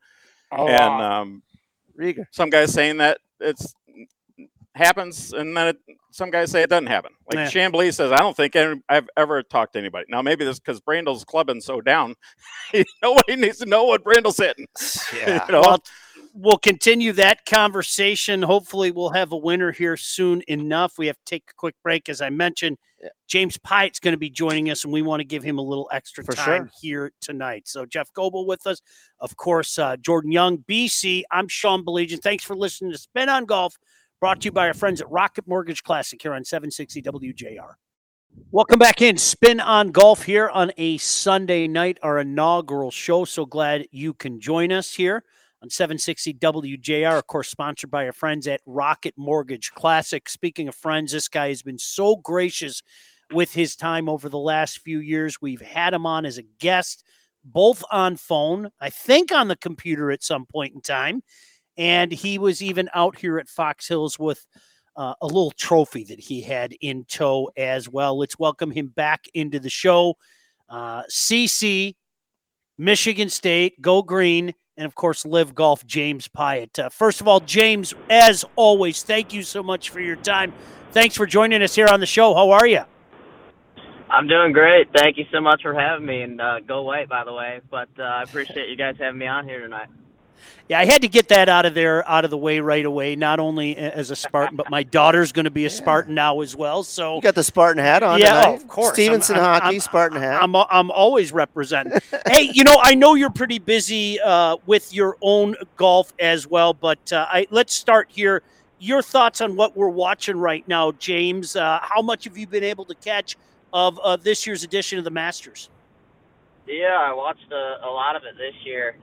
And Rieger. Some guys saying that it's happens, and then some guys say it doesn't happen. Like Chambly says, I don't think I've ever talked to anybody. Now maybe this because Brandel's clubbing so down, nobody needs to know what Brandel's hitting. Yeah. Well, we'll continue that conversation. Hopefully we'll have a winner here soon enough. We have to take a quick break. As I mentioned, James Pyatt's going to be joining us, and we want to give him a little extra time here tonight. So Jeff Goebel with us. Of course, Jordan Young, BC. I'm Sean Belegian. Thanks for listening to Spin on Golf, brought to you by our friends at Rocket Mortgage Classic here on 760 WJR. Welcome back in. Spin on Golf here on a Sunday night, our inaugural show. So glad you can join us here on 760 WJR, of course, sponsored by our friends at Rocket Mortgage Classic. Speaking of friends, this guy has been so gracious with his time over the last few years. We've had him on as a guest, both on phone, I think on the computer at some point in time. And he was even out here at Fox Hills with a little trophy that he had in tow as well. Let's welcome him back into the show. CC, Michigan State, Go Green, and of course, Live Golf, James Pyatt. First of all, James, as always, thank you so much for your time. Thanks for joining us here on the show. How are you? I'm doing great. Thank you so much for having me, and go white, by the way. But I appreciate you guys having me on here tonight. Yeah, I had to get that out of the way right away, not only as a Spartan, but my daughter's going to be a Spartan now as well. So you got the Spartan hat on tonight. Of course. Stevenson hockey, Spartan hat. I'm always representing. Hey, I know you're pretty busy with your own golf as well, but let's start here. Your thoughts on what we're watching right now, James. How much have you been able to catch of this year's edition of the Masters? Yeah, I watched a lot of it this year.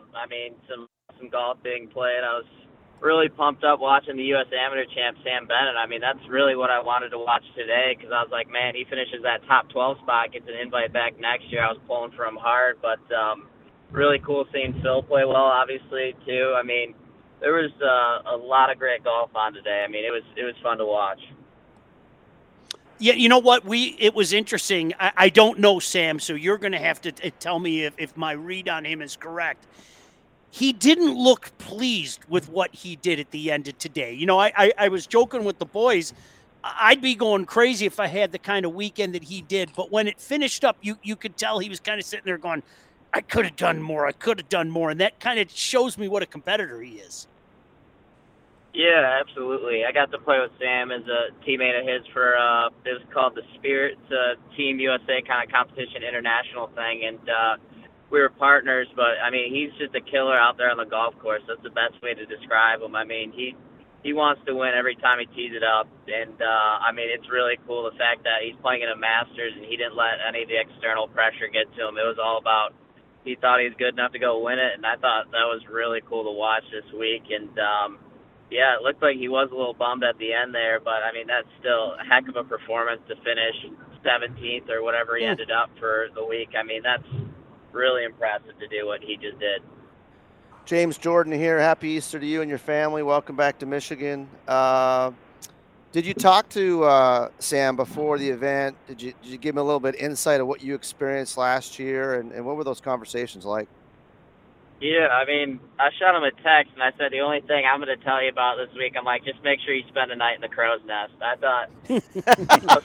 Some golf being played. I was really pumped up watching the U.S. Amateur champ, Sam Bennett. I mean, that's really what I wanted to watch today because I was like, man, he finishes that top 12 spot, gets an invite back next year. I was pulling for him hard, but really cool seeing Phil play well, obviously, too. I mean, there was a lot of great golf on today. I mean, it was fun to watch. Yeah, you know what? It was interesting. I don't know Sam, so you're going to have to tell me if my read on him is correct. He didn't look pleased with what he did at the end of today. I was joking with the boys. I'd be going crazy if I had the kind of weekend that he did. But when it finished up, you could tell he was kind of sitting there going, I could have done more. And that kind of shows me what a competitor he is. Yeah, absolutely. I got to play with Sam as a teammate of his for it was called the Spirit. It's a Team USA kind of competition international thing, and we were partners. But I mean, he's just a killer out there on the golf course. That's the best way to describe him. I mean, he wants to win every time he tees it up, and I mean, it's really cool the fact that he's playing in a Masters and he didn't let any of the external pressure get to him. It was all about he thought he was good enough to go win it, and I thought that was really cool to watch this week. And yeah, it looked like he was a little bummed at the end there, but I mean, that's still a heck of a performance to finish 17th or whatever he ended up for the week. I mean, that's really impressive to do what he just did. James Jordan here. Happy Easter to you and your family. Welcome back to Michigan. Did you talk to Sam before the event? Did you give him a little bit of insight of what you experienced last year, and what were those conversations like? Yeah, I mean, I shot him a text, and I said, the only thing I'm going to tell you about this week, I'm like, just make sure you spend a night in the crow's nest. I thought,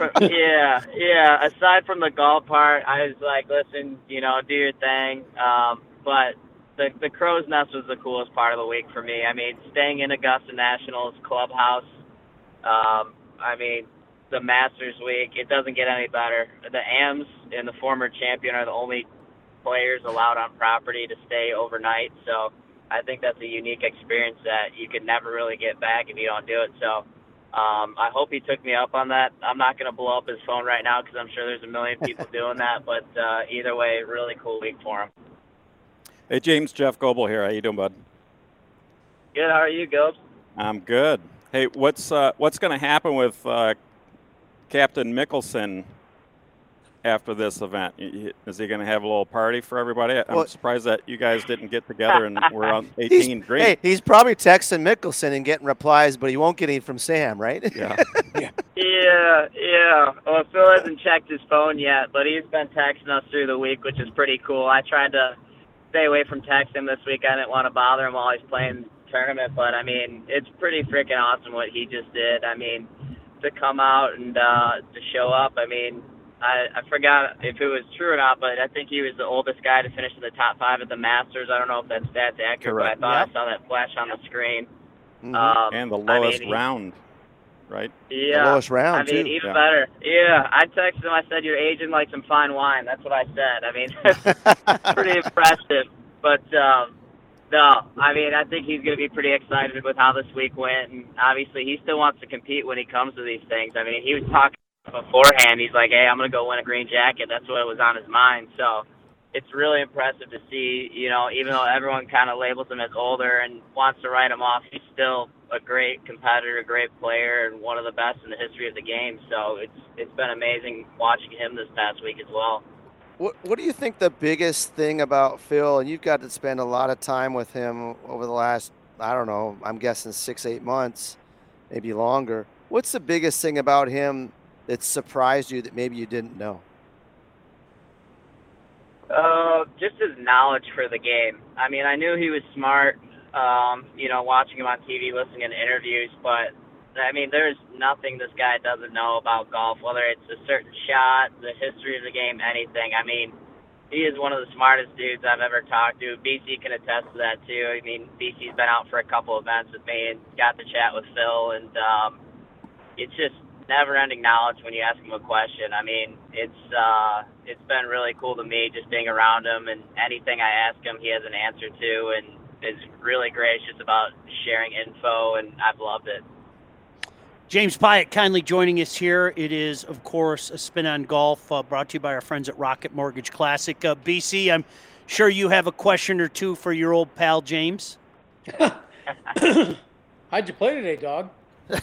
aside from the golf part, I was like, listen, do your thing. But the crow's nest was the coolest part of the week for me. I mean, staying in Augusta National's clubhouse, I mean, the Masters week, it doesn't get any better. The AMs and the former champion are the only players allowed on property to stay overnight, so I think that's a unique experience that you could never really get back if you don't do it. So I hope he took me up on that. I'm not going to blow up his phone right now because I'm sure there's a million people doing that, but either way, really cool week for him. Hey, James, Jeff Goebel here. How you doing, bud? Good. How are you, Gobes? I'm good. Hey, what's going to happen with Captain Mickelson after this event? Is he going to have a little party for everybody? I'm surprised that you guys didn't get together and we're on 18 drinks. Hey, he's probably texting Mickelson and getting replies, but he won't get any from Sam, right? Yeah. Yeah. Well, Phil hasn't checked his phone yet, but he's been texting us through the week, which is pretty cool. I tried to stay away from texting this week. I didn't want to bother him while he's playing the tournament, but I mean, it's pretty freaking awesome what he just did. I mean, to come out and to show up, I mean, I forgot if it was true or not, but I think he was the oldest guy to finish in the top 5 at the Masters. I don't know if that stat's accurate, Correct. but I thought I saw that flash on the screen. Mm-hmm. And the lowest round, right? Yeah. The lowest round, I mean, too. even better. Yeah. I texted him. I said, you're aging like some fine wine. That's what I said. I mean, that's pretty impressive. But, no, I mean, I think he's going to be pretty excited with how this week went. And obviously, he still wants to compete when he comes to these things. I mean, he was talking beforehand. He's like, hey, I'm going to go win a green jacket. That's what was on his mind. So it's really impressive to see, even though everyone kind of labels him as older and wants to write him off, he's still a great competitor, a great player, and one of the best in the history of the game. So it's been amazing watching him this past week as well. What do you think the biggest thing about Phil, and you've got to spend a lot of time with him over the last, I don't know, I'm guessing 6-8 months, maybe longer. What's the biggest thing about him that surprised you that maybe you didn't know? Just his knowledge for the game. I mean, I knew he was smart, watching him on TV, listening to interviews, but I mean, there's nothing this guy doesn't know about golf, whether it's a certain shot, the history of the game, anything. I mean, he is one of the smartest dudes I've ever talked to. BC can attest to that, too. I mean, BC's been out for a couple events with me and got to chat with Phil, and it's just never-ending knowledge when you ask him a question. I mean, it's been really cool to me just being around him, and anything I ask him, he has an answer to, and is really gracious about sharing info, and I've loved it. James Piot kindly joining us here. It is, of course, a Spin on Golf brought to you by our friends at Rocket Mortgage Classic. BC, I'm sure you have a question or two for your old pal, James. How'd you play today, dog? It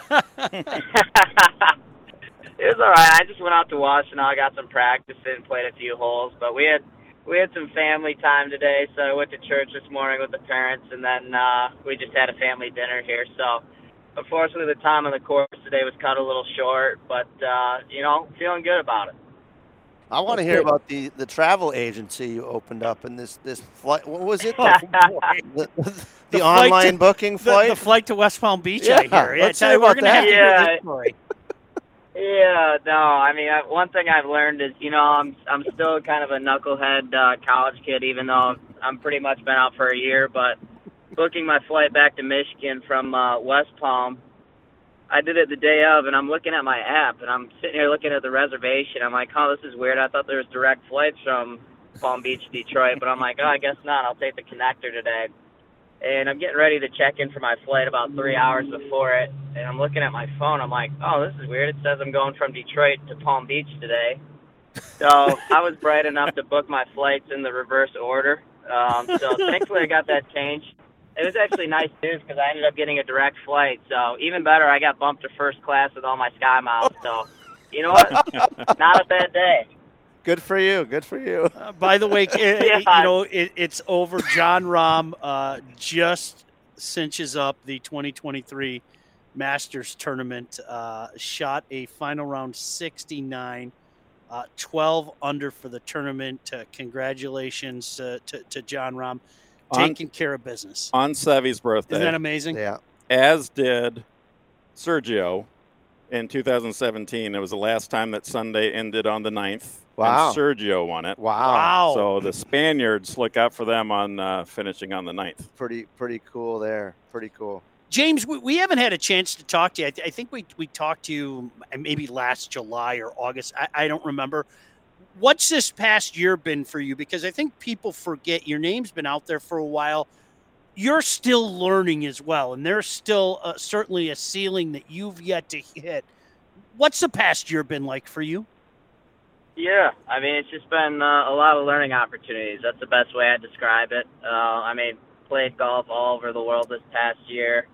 was all right. I just went out to Washtenaw. I got some practice in, played a few holes, but we had some family time today, so I went to church this morning with the parents, and then we just had a family dinner here. So unfortunately, the time on the course today was cut a little short, but feeling good about it. I want to hear about the travel agency you opened up and this flight. What was it? The online booking flight? The flight to West Palm Beach, I hear. Let's hear about that. Yeah, no, I mean, one thing I've learned is, I'm still kind of a knucklehead college kid, even though I'm pretty much been out for a year, but booking my flight back to Michigan from West Palm. I did it the day of, and I'm looking at my app, and I'm sitting here looking at the reservation. I'm like, oh, this is weird. I thought there was direct flights from Palm Beach to Detroit, but I'm like, oh, I guess not. I'll take the connector today. And I'm getting ready to check in for my flight about 3 hours before it, and I'm looking at my phone. I'm like, oh, this is weird. It says I'm going from Detroit to Palm Beach today. So I was bright enough to book my flights in the reverse order. So thankfully I got that changed. It was actually nice news because I ended up getting a direct flight. So even better, I got bumped to first class with all my Sky Miles. So you know what? Not a bad day. Good for you. Good for you. By the way, it's over. John Rahm just cinches up the 2023 Masters tournament. Shot a final round 69. 12 under for the tournament. Congratulations to John Rahm, taking care of business on Sevy's birthday. Isn't that amazing? Yeah. As did Sergio in 2017. It was the last time that Sunday ended on the 9th. Wow. And Sergio won it. Wow. So the Spaniards, look out for them on finishing on the 9th. Pretty cool there. Pretty cool. James, we haven't had a chance to talk to you. I think we talked to you maybe last July or August. I don't remember. What's this past year been for you? Because I think people forget your name's been out there for a while. You're still learning as well, and there's still certainly a ceiling that you've yet to hit. What's the past year been like for you? Yeah, I mean, it's just been a lot of learning opportunities. That's the best way I'd describe it. I mean, played golf all over the world this past year.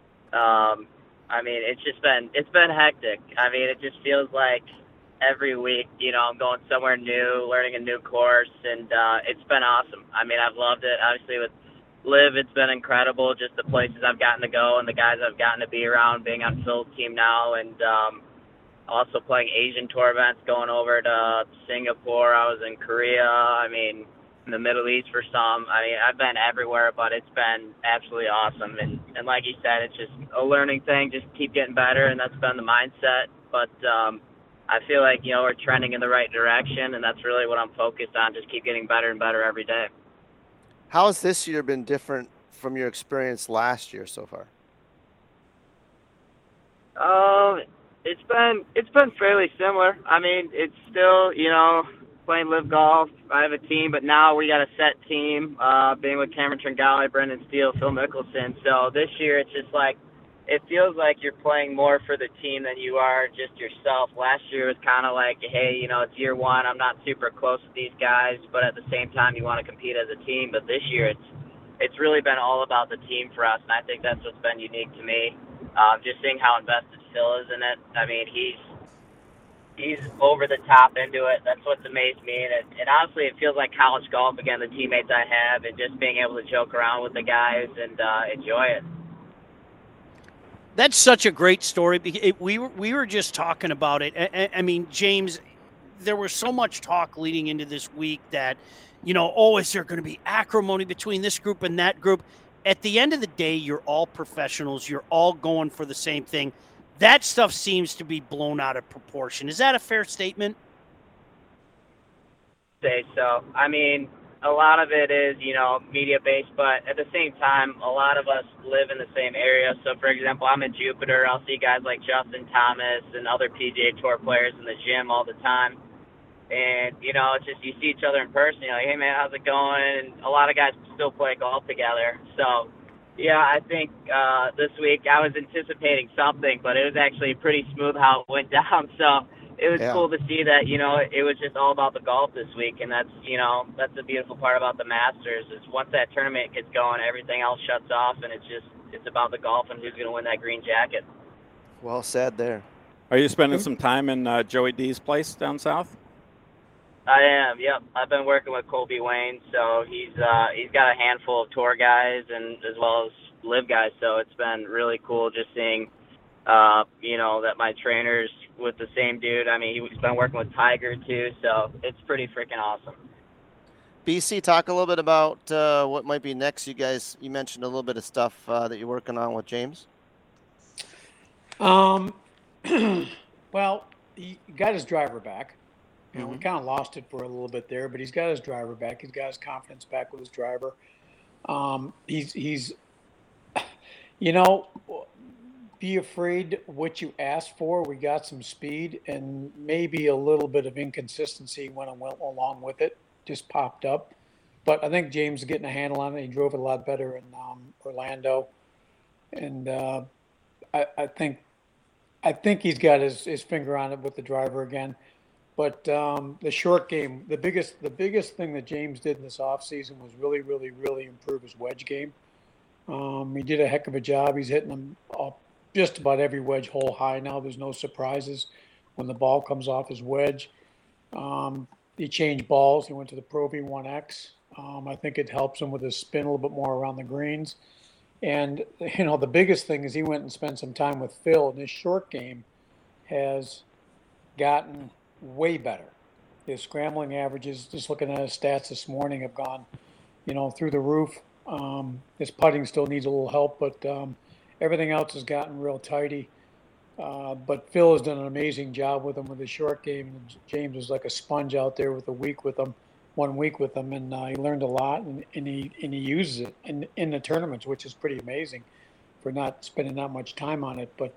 I mean, it's been hectic. I mean, it just feels like every week, I'm going somewhere new, learning a new course, and it's been awesome. I mean, I've loved it. Obviously, with Liv, it's been incredible, just the places I've gotten to go and the guys I've gotten to be around, being on Phil's team now, and also playing Asian Tour events, going over to Singapore. I was in Korea. I mean, in the Middle East for some. I mean, I've been everywhere, but it's been absolutely awesome. And like you said, it's just a learning thing. Just keep getting better, and that's been the mindset. But I feel like, we're trending in the right direction, and that's really what I'm focused on, just keep getting better and better every day. How has this year been different from your experience last year so far? It's been fairly similar. I mean, it's still, playing Live Golf. I have a team, but now we got a set team, being with Cameron Tringale, Brendan Steele, Phil Mickelson. So this year it's just like, it feels like you're playing more for the team than you are just yourself. Last year was kind of like, hey, it's year one. I'm not super close with these guys, but at the same time, you want to compete as a team. But this year it's really been all about the team for us, and I think that's what's been unique to me. Just seeing how invested Phil is in it. I mean, he's over the top into it. That's what's amazed me. And honestly, it feels like college golf, again, the teammates I have, and just being able to joke around with the guys and enjoy it. That's such a great story. We were just talking about it. I mean, James, there was so much talk leading into this week that, is there going to be acrimony between this group and that group? At the end of the day, you're all professionals. You're all going for the same thing. That stuff seems to be blown out of proportion. Is that a fair statement? Say so. I mean, a lot of it is, media-based, but at the same time, a lot of us live in the same area. So, for example, I'm in Jupiter. I'll see guys like Justin Thomas and other PGA Tour players in the gym all the time. And, it's just you see each other in person. You're like, hey, man, how's it going? And a lot of guys still play golf together. So, yeah, I think this week I was anticipating something, but it was actually pretty smooth how it went down. So it was cool to see that, it was just all about the golf this week. And that's, that's the beautiful part about the Masters is once that tournament gets going, everything else shuts off, and it's about the golf and who's going to win that green jacket. Well said there. Are you spending some time in Joey D's place down south? I am, yep. I've been working with Colby Wayne, so he's got a handful of tour guys and as well as live guys, so it's been really cool just seeing, that my trainer's with the same dude. I mean, he's been working with Tiger too, so it's pretty freaking awesome. BC, talk a little bit about what might be next. You mentioned a little bit of stuff that you're working on with James. Well, he got his driver back. We kind of lost it for a little bit there, but he's got his driver back. He's got his confidence back with his driver. He's You know, be afraid what you asked for. We got some speed and maybe a little bit of inconsistency when it went along with it, just popped up. But I think James is getting a handle on it. He drove it a lot better in Orlando, and I think he's got his finger on it with the driver again. But the short game, the biggest thing that James did in this offseason was really, really, really improve his wedge game. He did a heck of a job. He's hitting them off just about every wedge hole high now. There's no surprises when the ball comes off his wedge. He changed balls. He went to the Pro V1X. I think it helps him with his spin a little bit more around the greens. And, the biggest thing is he went and spent some time with Phil, and his short game has gotten way better. His scrambling averages, just looking at his stats this morning, have gone, through the roof. His putting still needs a little help, but everything else has gotten real tidy. But Phil has done an amazing job with him with his short game. James was like a sponge out there with 1 week with him, and he learned a lot, and he uses it in the tournaments, which is pretty amazing for not spending that much time on it. But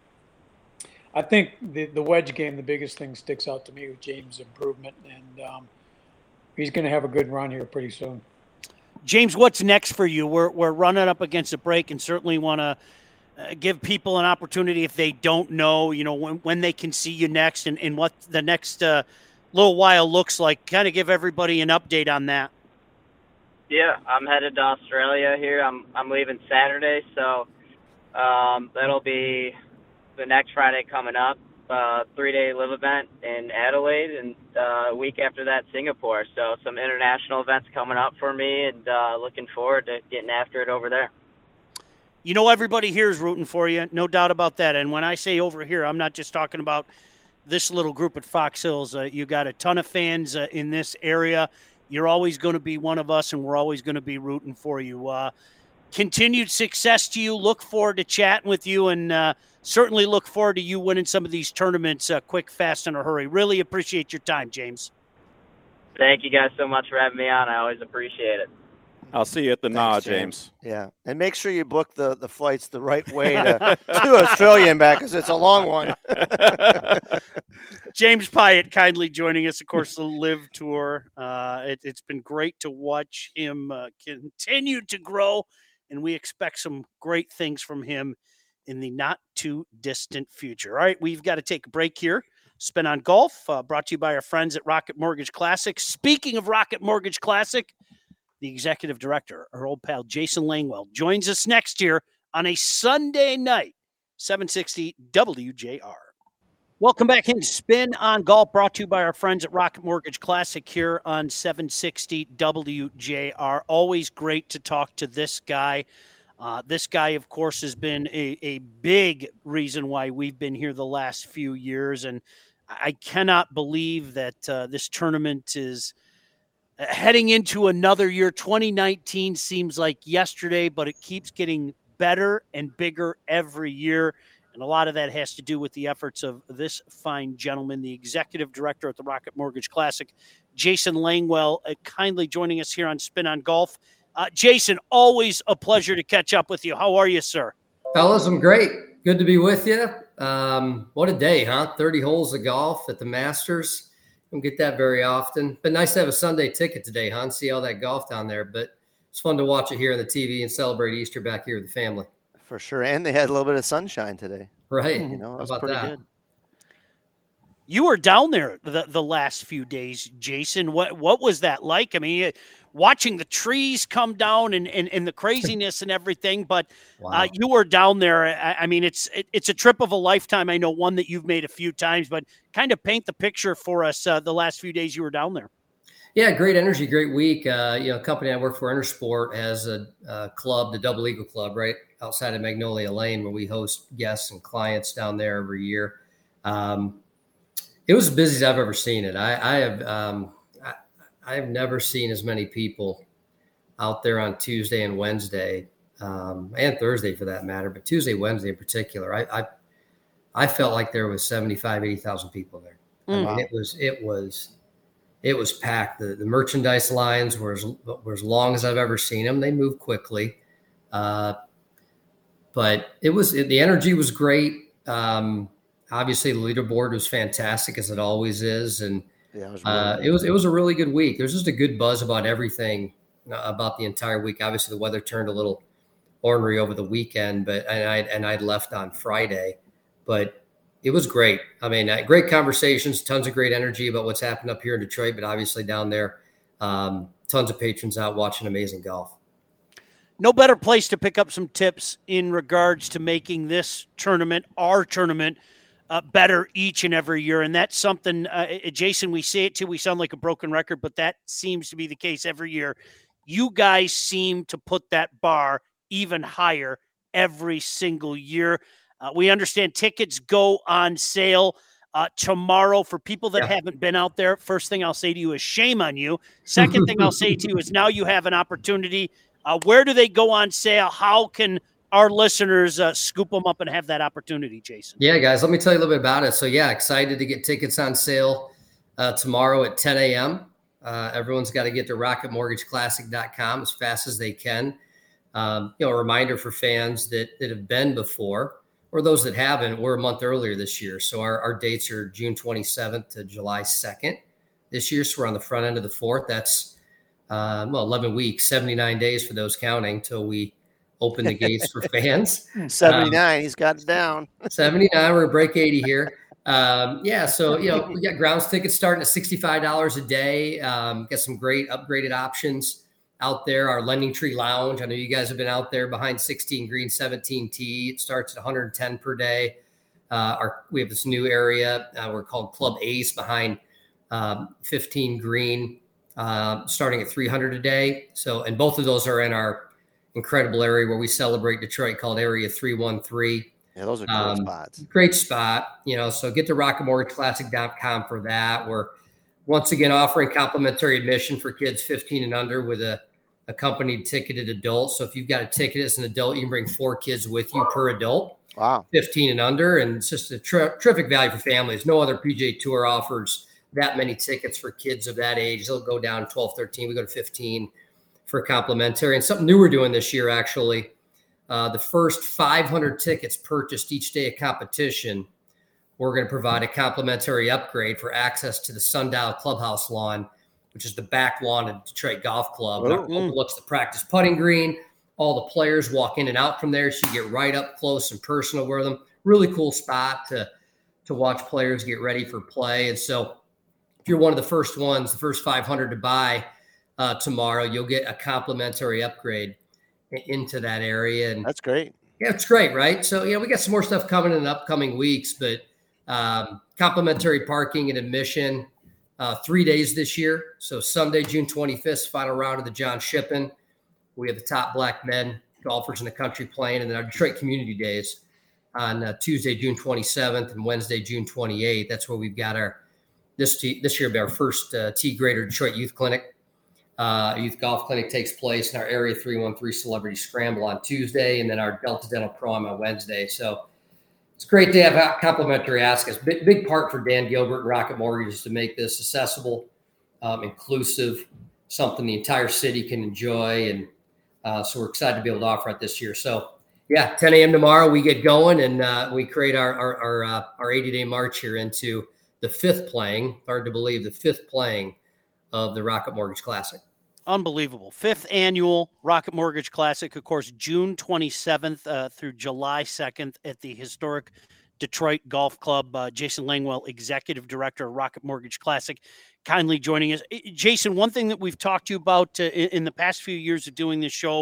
I think the wedge game, the biggest thing sticks out to me with James' improvement, and he's going to have a good run here pretty soon. James, what's next for you? We're running up against a break, and certainly want to give people an opportunity if they don't know, when they can see you next and what the next little while looks like. Kind of give everybody an update on that. Yeah, I'm headed to Australia here. I'm leaving Saturday, so that'll be the next Friday coming up. 3-day live event in Adelaide, and a week after that, Singapore. So some international events coming up for me, and looking forward to getting after it over there. Everybody here is rooting for you, no doubt about that. And when I say over here, I'm not just talking about this little group at Fox Hills. You got a ton of fans in this area. You're always going to be one of us, and we're always going to be rooting for you. Continued success to you. Look forward to chatting with you, and certainly look forward to you winning some of these tournaments quick, fast, in a hurry. Really appreciate your time, James. Thank you guys so much for having me on. I always appreciate it. I'll see you at the Thanks, James. Yeah, and make sure you book the flights the right way to Australia and back, because it's a long one. James Piot kindly joining us, of course, the Live Tour. It's been great to watch him continue to grow, and we expect some great things from him in the not too distant future. All right, we've got to take a break here. Spin on Golf, brought to you by our friends at Rocket Mortgage Classic. Speaking of Rocket Mortgage Classic, the executive director, our old pal Jason Langwell, joins us next year on a Sunday night, 760 WJR. Welcome back into Spin on Golf, brought to you by our friends at Rocket Mortgage Classic here on 760 WJR. Always great to talk to this guy. This guy, of course, has been a big reason why we've been here the last few years, and I cannot believe that this tournament is heading into another year. 2019 seems like yesterday, but it keeps getting better and bigger every year. And a lot of that has to do with the efforts of this fine gentleman, the executive director at the Rocket Mortgage Classic, Jason Langwell, kindly joining us here on Spin on Golf. Jason, always a pleasure to catch up with you. How are you, sir? Fellas, I'm great. Good to be with you. What a day, huh? 30 holes of golf at the Masters. Don't get that very often. But nice to have a Sunday ticket today, huh? And see all that golf down there. But it's fun to watch it here on the TV and celebrate Easter back here with the family. For sure. And they had a little bit of sunshine today. Right. It was about pretty that? good. You were down there the last few days, Jason. What was that like? I mean, watching the trees come down and the craziness and everything, but Wow. You were down there. I mean, it's a trip of a lifetime. I know, one that you've made a few times, but kind of paint the picture for us the last few days you were down there. Yeah, great energy, great week. A company I work for, Intersport, has a club, the Double Eagle Club, right outside of Magnolia Lane, where we host guests and clients down there every year. It was as busy as I've ever seen it. I have never seen as many people out there on Tuesday and Wednesday, and Thursday for that matter, but Tuesday, Wednesday in particular. I felt like there was 75, 80,000 people there. I mean, it was packed. The merchandise lines were as long as I've ever seen them. They move quickly. But the energy was great. Obviously the leaderboard was fantastic, as it always is. And Yeah, it it was a really good week. There's just a good buzz about everything about the entire week. Obviously the weather turned a little ornery over the weekend, but I'd left on Friday, but it was great. I mean, great conversations, tons of great energy about what's happened up here in Detroit, but obviously down there, tons of patrons out watching amazing golf. No better place to pick up some tips in regards to making this tournament, our tournament, better each and every year. And that's something, Jason, we say it too, we sound like a broken record, but that seems to be the case every year. You guys seem to put that bar even higher every single year. We understand tickets go on sale tomorrow. For people that haven't been out there, first thing I'll say to you is shame on you. Second thing I'll say to you is now you have an opportunity. Where do they go on sale? How can our listeners scoop them up and have that opportunity, Jason? Yeah, guys, let me tell you a little bit about it. So, yeah, excited to get tickets on sale tomorrow at 10 a.m. Everyone's got to get to rocketmortgageclassic.com as fast as they can. A reminder for fans that have been before or those that haven't, we're a month earlier this year. So our dates are June 27th to July 2nd this year. So we're on the front end of the 4th. That's 11 weeks, 79 days for those counting till we open the gates for fans. 79, he's got it down. 79, we're gonna break 80 here. So we got grounds tickets starting at $65 a day. Got some great upgraded options out there. Our Lending Tree Lounge, I know you guys have been out there behind 16 green, 17 tee. It starts at $110 per day. We have this new area we're called Club Ace behind 15 green, starting at $300 a day. So, and both of those are in our incredible area where we celebrate Detroit called Area 313. Yeah, those are cool spots. Great spot, so get to rocketmortgageclassic.com for that. We're once again offering complimentary admission for kids 15 and under with a accompanied ticketed adult. So if you've got a ticket as an adult, you can bring 4 kids with you per adult. Wow. 15 and under. And it's just a terrific value for families. No other PGA Tour offers that many tickets for kids of that age. They'll go down 12, 13. We go to 15 for complimentary. And something new we're doing this year, actually, the first 500 tickets purchased each day of competition, we're going to provide a complimentary upgrade for access to the Sundial Clubhouse lawn, which is the back lawn of Detroit Golf Club. It overlooks the practice putting green. All the players walk in and out from there, so you get right up close and personal with them. Really cool spot to watch players get ready for play. And so if you're one of the first ones, the first 500 to buy tomorrow, you'll get a complimentary upgrade into that area. And that's great. Yeah, it's great, right? So, we got some more stuff coming in the upcoming weeks, but complimentary parking and admission 3 days this year. So Sunday, June 25th, final round of the John Shippen. We have the top black men golfers in the country playing, and then our Detroit Community Days on Tuesday, June 27th and Wednesday, June 28th. That's where we've got this year will be our first T Grader Detroit Youth Clinic. Youth Golf Clinic takes place in our Area 313 Celebrity Scramble on Tuesday, and then our Delta Dental Pro-Am on Wednesday. So it's great to have complimentary access. Big part for Dan Gilbert and Rocket Mortgage is to make this accessible, inclusive, something the entire city can enjoy. And so we're excited to be able to offer it this year. So, 10 a.m. tomorrow, we get going, and we create our 80-day march here into the 5th playing, hard to believe, the 5th playing of the Rocket Mortgage Classic. Unbelievable. 5th annual Rocket Mortgage Classic, of course, June 27th through July 2nd at the historic Detroit Golf Club. Jason Langwell, Executive Director of Rocket Mortgage Classic, kindly joining us. Jason, one thing that we've talked to you about in the past few years of doing this show,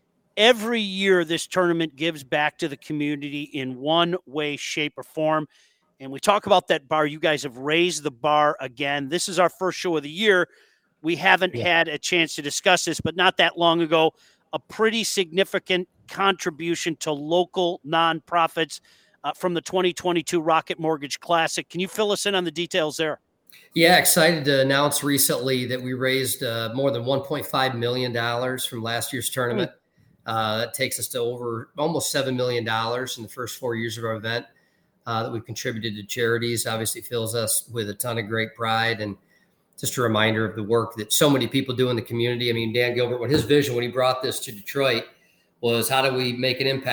every year this tournament gives back to the community in one way, shape, or form. And we talk about that bar. You guys have raised the bar again. This is our first show of the year. We haven't had a chance to discuss this, but not that long ago, a pretty significant contribution to local nonprofits from the 2022 Rocket Mortgage Classic. Can you fill us in on the details there? Yeah, excited to announce recently that we raised more than $1.5 million from last year's tournament. That takes us to over almost $7 million in the first 4 years of our event that we've contributed to charities. Obviously fills us with a ton of great pride, and just a reminder of the work that so many people do in the community. I mean, Dan Gilbert, what his vision when he brought this to Detroit was, how do we make an impact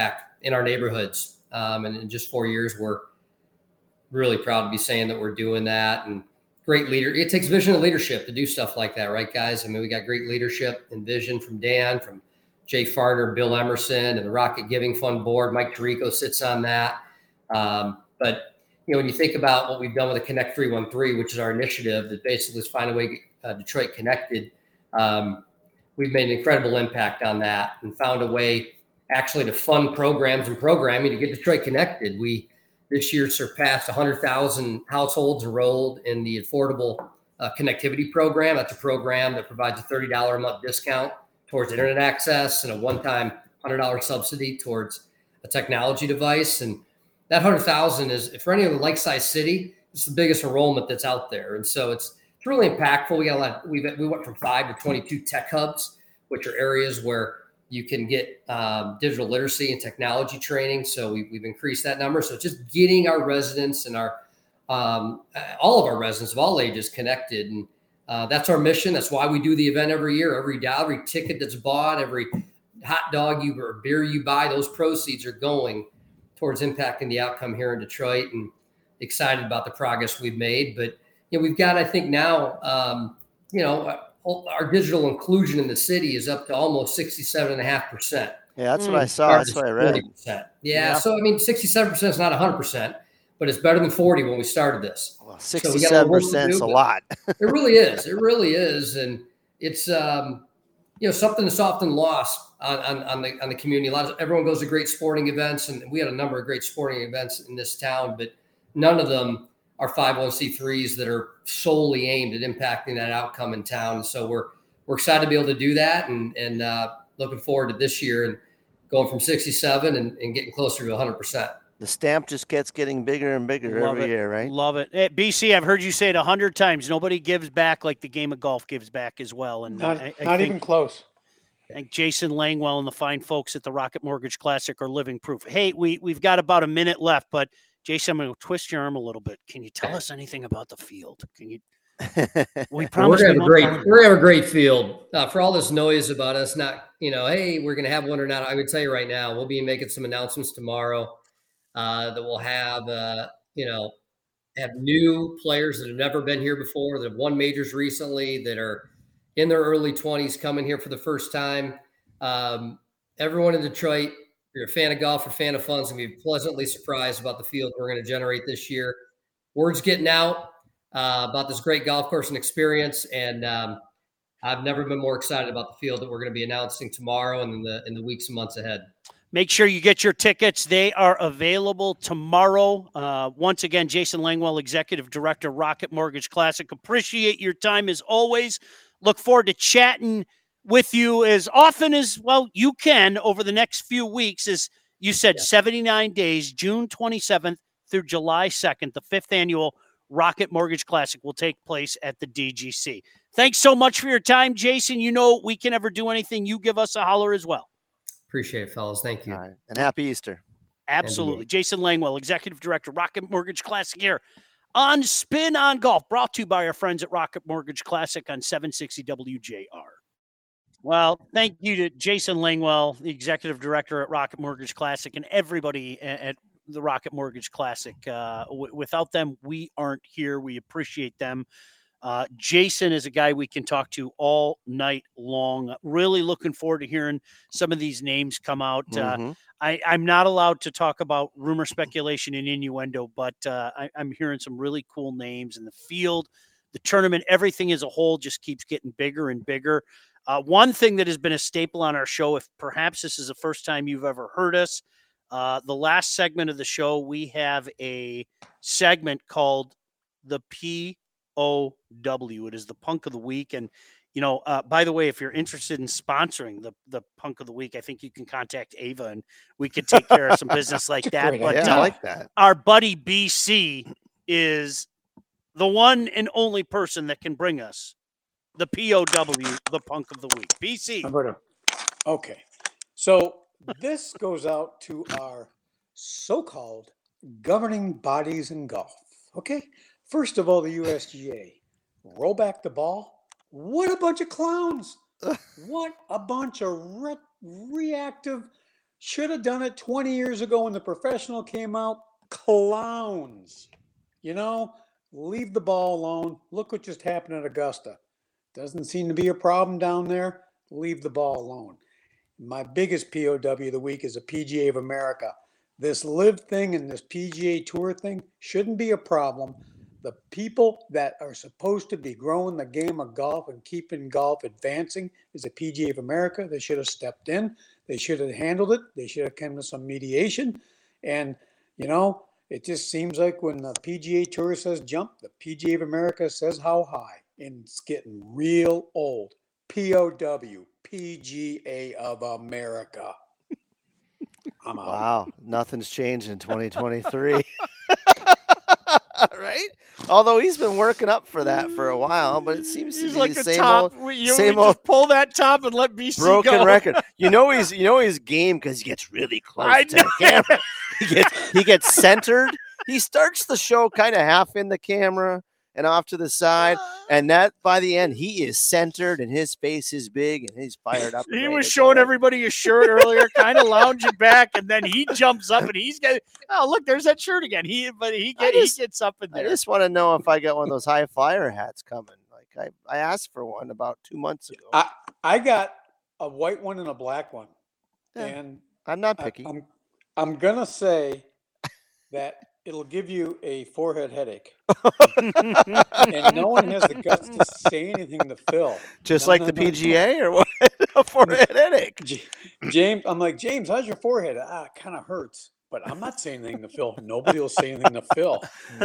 in our neighborhoods. And in just 4 years, we're really proud to be saying that we're doing that. And great leader. It takes vision and leadership to do stuff like that, right, guys? I mean, we got great leadership and vision from Dan, from Jay Farner, Bill Emerson, and the Rocket Giving Fund board. Mike Tirico sits on that. But when you think about what we've done with the Connect 313, which is our initiative that basically is find a way to get Detroit connected, we've made an incredible impact on that and found a way actually to fund programs and programming to get Detroit connected. We this year surpassed 100,000 households enrolled in the Affordable Connectivity Program. That's a program that provides a $30 a month discount towards internet access and a one-time $100 subsidy towards a technology device. And that 100,000 is, for any other like-sized city, it's the biggest enrollment that's out there. And so it's really impactful. We got a lot. We went from 5 to 22 tech hubs, which are areas where you can get digital literacy and technology training. So we've increased that number. So just getting our residents and our all of our residents of all ages connected. And that's our mission. That's why we do the event every year. Every ticket that's bought, every hot dog or beer you buy, those proceeds are going towards impacting the outcome here in Detroit, and excited about the progress we've made. But we've got, I think now, our digital inclusion in the city is up to almost 67.5%. Yeah, that's what I saw. That's what I read. 40%. Yeah. So, I mean, 67% is not 100%, but it's better than 40 when we started this. Well, 67% is a lot. It really is. It really is. And it's, something that's often lost on the community. Everyone goes to great sporting events, and we had a number of great sporting events in this town, but none of them are 501c3s that are solely aimed at impacting that outcome in town. So we're excited to be able to do that, and looking forward to this year and going from 67 and getting closer to 100%. The stamp just getting bigger and bigger every year, right? Love it. Hey, BC, I've heard you say it 100 times. Nobody gives back like the game of golf gives back as well. And not think, even close. I think Jason Langwell and the fine folks at the Rocket Mortgage Classic are living proof. Hey, we've got about a minute left, but Jason, I'm going to twist your arm a little bit. Can you tell us anything about the field? Can you? We promise we're going to have a great field. For all this noise about us not, hey, we're going to have one or not. I would tell you right now, we'll be making some announcements tomorrow that will have, have new players that have never been here before, that have won majors recently, that are in their early 20s coming here for the first time. Everyone in Detroit, if you're a fan of golf or fan of fun, is going to be pleasantly surprised about the field we're going to generate this year. Word's getting out about this great golf course and experience, and I've never been more excited about the field that we're going to be announcing tomorrow and in the weeks and months ahead. Make sure you get your tickets. They are available tomorrow. Once again, Jason Langwell, Executive Director, Rocket Mortgage Classic. Appreciate your time as always. Look forward to chatting with you as often as, you can over the next few weeks. As you said, 79 days, June 27th through July 2nd, the 5th annual Rocket Mortgage Classic will take place at the DGC. Thanks so much for your time, Jason. We can ever do anything. You give us a holler as well. Appreciate it, fellas. Thank you. All right. And happy Easter. Absolutely. Jason Langwell, Executive Director, Rocket Mortgage Classic here on Spin on Golf, brought to you by our friends at Rocket Mortgage Classic on 760 WJR. Well, thank you to Jason Langwell, the Executive Director at Rocket Mortgage Classic, and everybody at the Rocket Mortgage Classic. Without them, we aren't here. We appreciate them. Jason is a guy we can talk to all night long. Really looking forward to hearing some of these names come out. I'm not allowed to talk about rumor, speculation, and innuendo, but I'm hearing some really cool names in the field. The tournament, everything as a whole just keeps getting bigger and bigger. One thing that has been a staple on our show, if perhaps this is the first time you've ever heard us, the last segment of the show, we have a segment called the POW. It is the Punk of the Week. And, by the way, if you're interested in sponsoring the Punk of the Week, I think you can contact Ava and we could take care of some business like that. But I like that. Our buddy BC is the one and only person that can bring us the POW, the Punk of the Week. BC. Alberto. Okay. So this goes out to our so-called governing bodies in golf. Okay. First of all, the USGA. Roll back the ball. What a bunch of clowns. What a bunch of reactive Should have done it 20 years ago when the professional came out. Clowns. Leave the ball alone. Look what just happened at Augusta. Doesn't seem to be a problem down there. Leave the ball alone. My biggest POW of the week is a PGA of America. This LIV thing and this PGA Tour thing shouldn't be a problem. The people that are supposed to be growing the game of golf and keeping golf advancing is the PGA of America. They should have stepped in. They should have handled it. They should have come to some mediation. And, it just seems like when the PGA Tour says jump, the PGA of America says how high. And it's getting real old. POW, PGA of America. I'm out. Wow, nothing's changed in 2023. Right? Although he's been working up for that for a while, but it seems to He's be like the the same top. old, You same old just pull that top and let BC broken go. record. He's game because he gets really close I to the camera. He gets centered. He starts the show kind of half in the camera and off to the side, and that by the end he is centered and his face is big and he's fired up. He was showing everybody his shirt earlier, kind of lounging back, and then he jumps up and he's got. Oh, look, there's that shirt again. He gets up in I there. just want to know if I got one of those high flyer hats coming. Like I asked for one about 2 months ago. I got a white one and a black one, Yeah. and I'm not picky. I'm gonna say that it'll give you a forehead headache, and no one has the guts to say anything to Phil. Just No, like no, the no, no. PGA or what? A forehead headache. James, I'm like, James, how's your forehead? It kind of hurts, but I'm not saying anything to Phil. Nobody will say anything to Phil.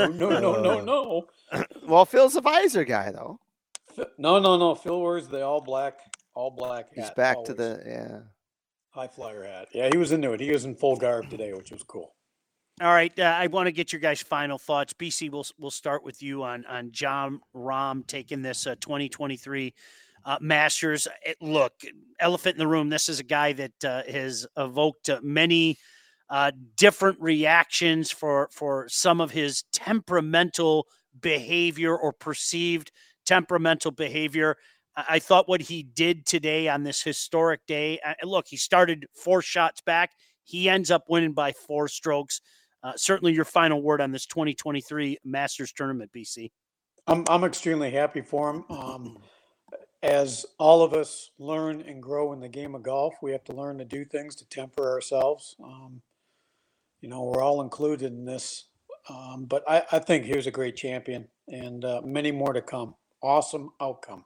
No. Well, Phil's a visor guy though. No. Phil wears the all black He's hat. back always. to the High flyer hat. Yeah, he was into it. He was in full garb today, which was cool. All right, I want to get your guys' final thoughts. BC, we'll start with you on Jon Rahm taking this 2023 Masters. Look, elephant in the room. This is a guy that has evoked many different reactions for some of his temperamental behavior or perceived temperamental behavior. I thought what he did today on this historic day. Look, he started 4 shots back. He ends up winning by 4 strokes. Certainly your final word on this 2023 Masters tournament, BC. I'm extremely happy for him. As all of us learn and grow in the game of golf, we have to learn to do things to temper ourselves. We're all included in this. But I think he was a great champion, and many more to come. Awesome outcome.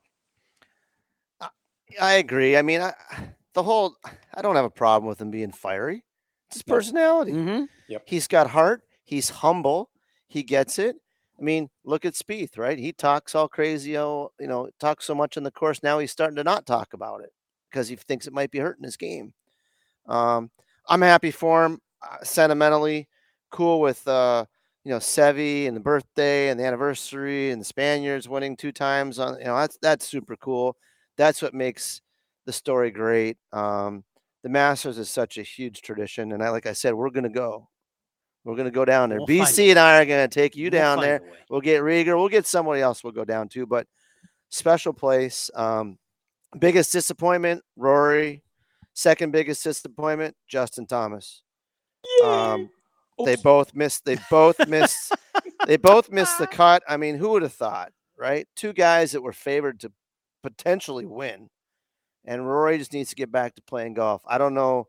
I agree. I mean, I don't have a problem with him being fiery. It's his personality. Mm-hmm. Yep. He's got heart. He's humble. He gets it. I mean, look at Spieth, right? He talks all crazy, talks so much on the course. Now he's starting to not talk about it because he thinks it might be hurting his game. I'm happy for him. Sentimentally cool with, Seve and the birthday and the anniversary and the Spaniards winning 2 times on, that's super cool. That's what makes the story great. The Masters is such a huge tradition. And like I said, we're going to go. We're going to go down there. We'll BC and I are going to take you down find there. a way. We'll get Rieger. We'll get somebody else we'll go down to. But special place. Biggest disappointment, Rory. Second biggest disappointment, Justin Thomas. They both missed. They both missed the cut. I mean, who would have thought, right? 2 guys that were favored to potentially win. And Rory just needs to get back to playing golf. I don't know.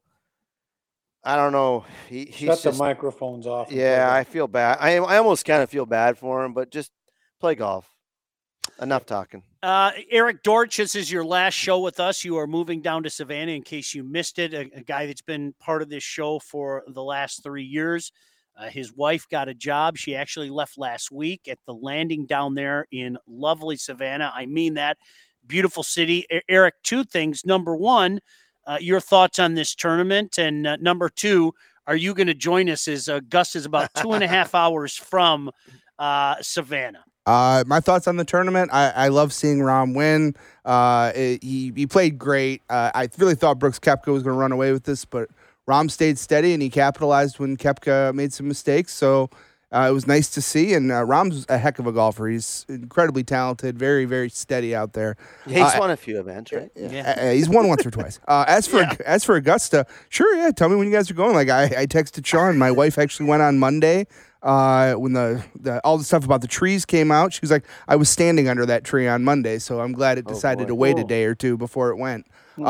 He's Shut the just, microphones off. yeah, I feel bad. I almost kind of feel bad for him, but just play golf. Enough talking. Eric Dortch, this is your last show with us. You are moving down to Savannah in case you missed it. A guy that's been part of this show for the last 3 years. His wife got a job. She actually left last week at the Landing down there in lovely Savannah. I mean that. Beautiful city. Eric, 2 things. Number 1, your thoughts on this tournament. And number 2, are you going to join us as Gus is about 2.5 hours from Savannah? My thoughts on the tournament. I love seeing Rahm win. He played great. I really thought Brooks Koepka was going to run away with this, but Rahm stayed steady and he capitalized when Koepka made some mistakes. So it was nice to see. And Rom's a heck of a golfer. He's incredibly talented, very, very steady out there. He's won a few events, right? He's won once or twice. As for Augusta, sure, yeah. Tell me when you guys are going. Like I texted Sean. My wife actually went on Monday when the all the stuff about the trees came out. She was like, I was standing under that tree on Monday, so I'm glad it decided to wait a day or two before it went.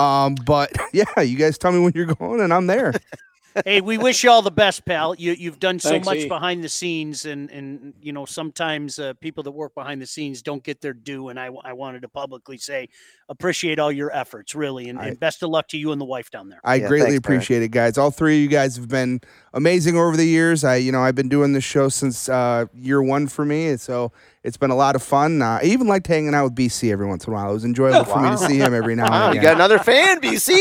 But yeah, you guys tell me when you're going, and I'm there. Hey, we wish you all the best, pal. You've done so Thanks, much E. behind the scenes, and you know, sometimes people that work behind the scenes don't get their due. And I wanted to publicly say, appreciate all your efforts, really, and best of luck to you and the wife down there. I greatly thanks, appreciate it, guys. All three of you guys have been amazing over the years. I've been doing this show since year one for me, so it's been a lot of fun. I even liked hanging out with BC every once in a while. It was enjoyable for me to see him every now Wow, and you again. got another fan, BC.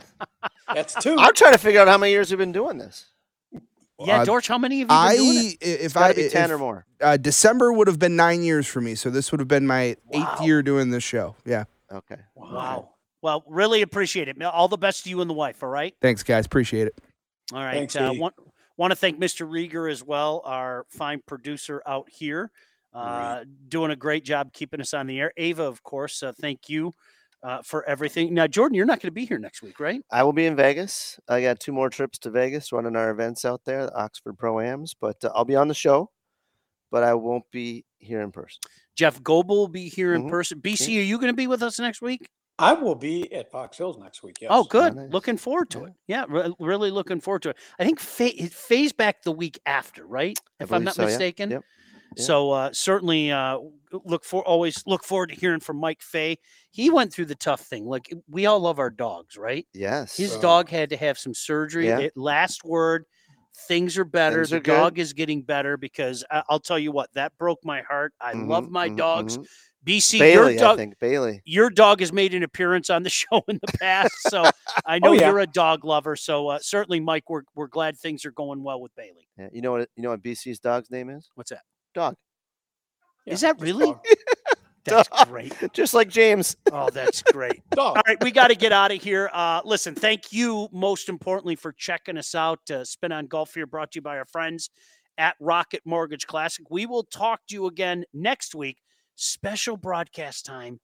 That's 2. I'm trying to figure out how many years we've been doing this. Yeah, Dorch, how many have you been doing it? It's gotta be 10 or more. December would have been 9 years for me, so this would have been my 8th year doing this show. Yeah. Okay. Wow. Well, really appreciate it. All the best to you and the wife. All right. Thanks, guys. Appreciate it. All right. Thanks, Steve. Want to thank Mr. Rieger as well, our fine producer out here, doing a great job keeping us on the air. Ava, of course, thank you for everything. Now, Jordan, you're not going to be here next week, right? I will be in Vegas. I got 2 more trips to Vegas running our events out there, the Oxford Pro-Ams, but I'll be on the show, but I won't be here in person. Jeff Goebel will be here in person. BC, are you going to be with us next week? I will be at Fox Hills next week. Yes. Oh, good. nice. Looking forward to it. Yeah, really looking forward to it. I think it phased back the week after, right? If I'm believe not so, yeah. mistaken. Yep. Yeah. So certainly look forward to hearing from Mike Fay. He went through the tough thing. Like we all love our dogs, right? Yes. His dog had to have some surgery. Yeah. Last word, things are better. Things The are good. dog is getting better because I'll tell you what, that broke my heart. I love my dogs. BC, Bailey, your dog, I think. Bailey. your dog has made an appearance on the show in the past, so I know yeah. you're a dog lover. So certainly, Mike, we're glad things are going well with Bailey. Yeah. You know what BC's dog's name is? What's that? Dog. Yeah, Is that just really? dog. That's Dog. great. Just like James. Oh, that's great. Dog. All right, we got to get out of here. Listen, thank you most importantly for checking us out. Spin on Golf here brought to you by our friends at Rocket Mortgage Classic. We will talk to you again next week. Special broadcast time,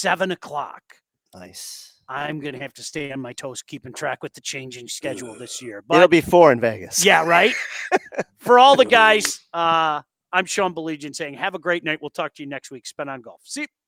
7:00. Nice. I'm going to have to stay on my toes keeping track with the changing schedule this year. But It'll be 4 in Vegas. yeah, right? For all the guys, I'm Sean Belegian saying have a great night. We'll talk to you next week. Spin on Golf. See you.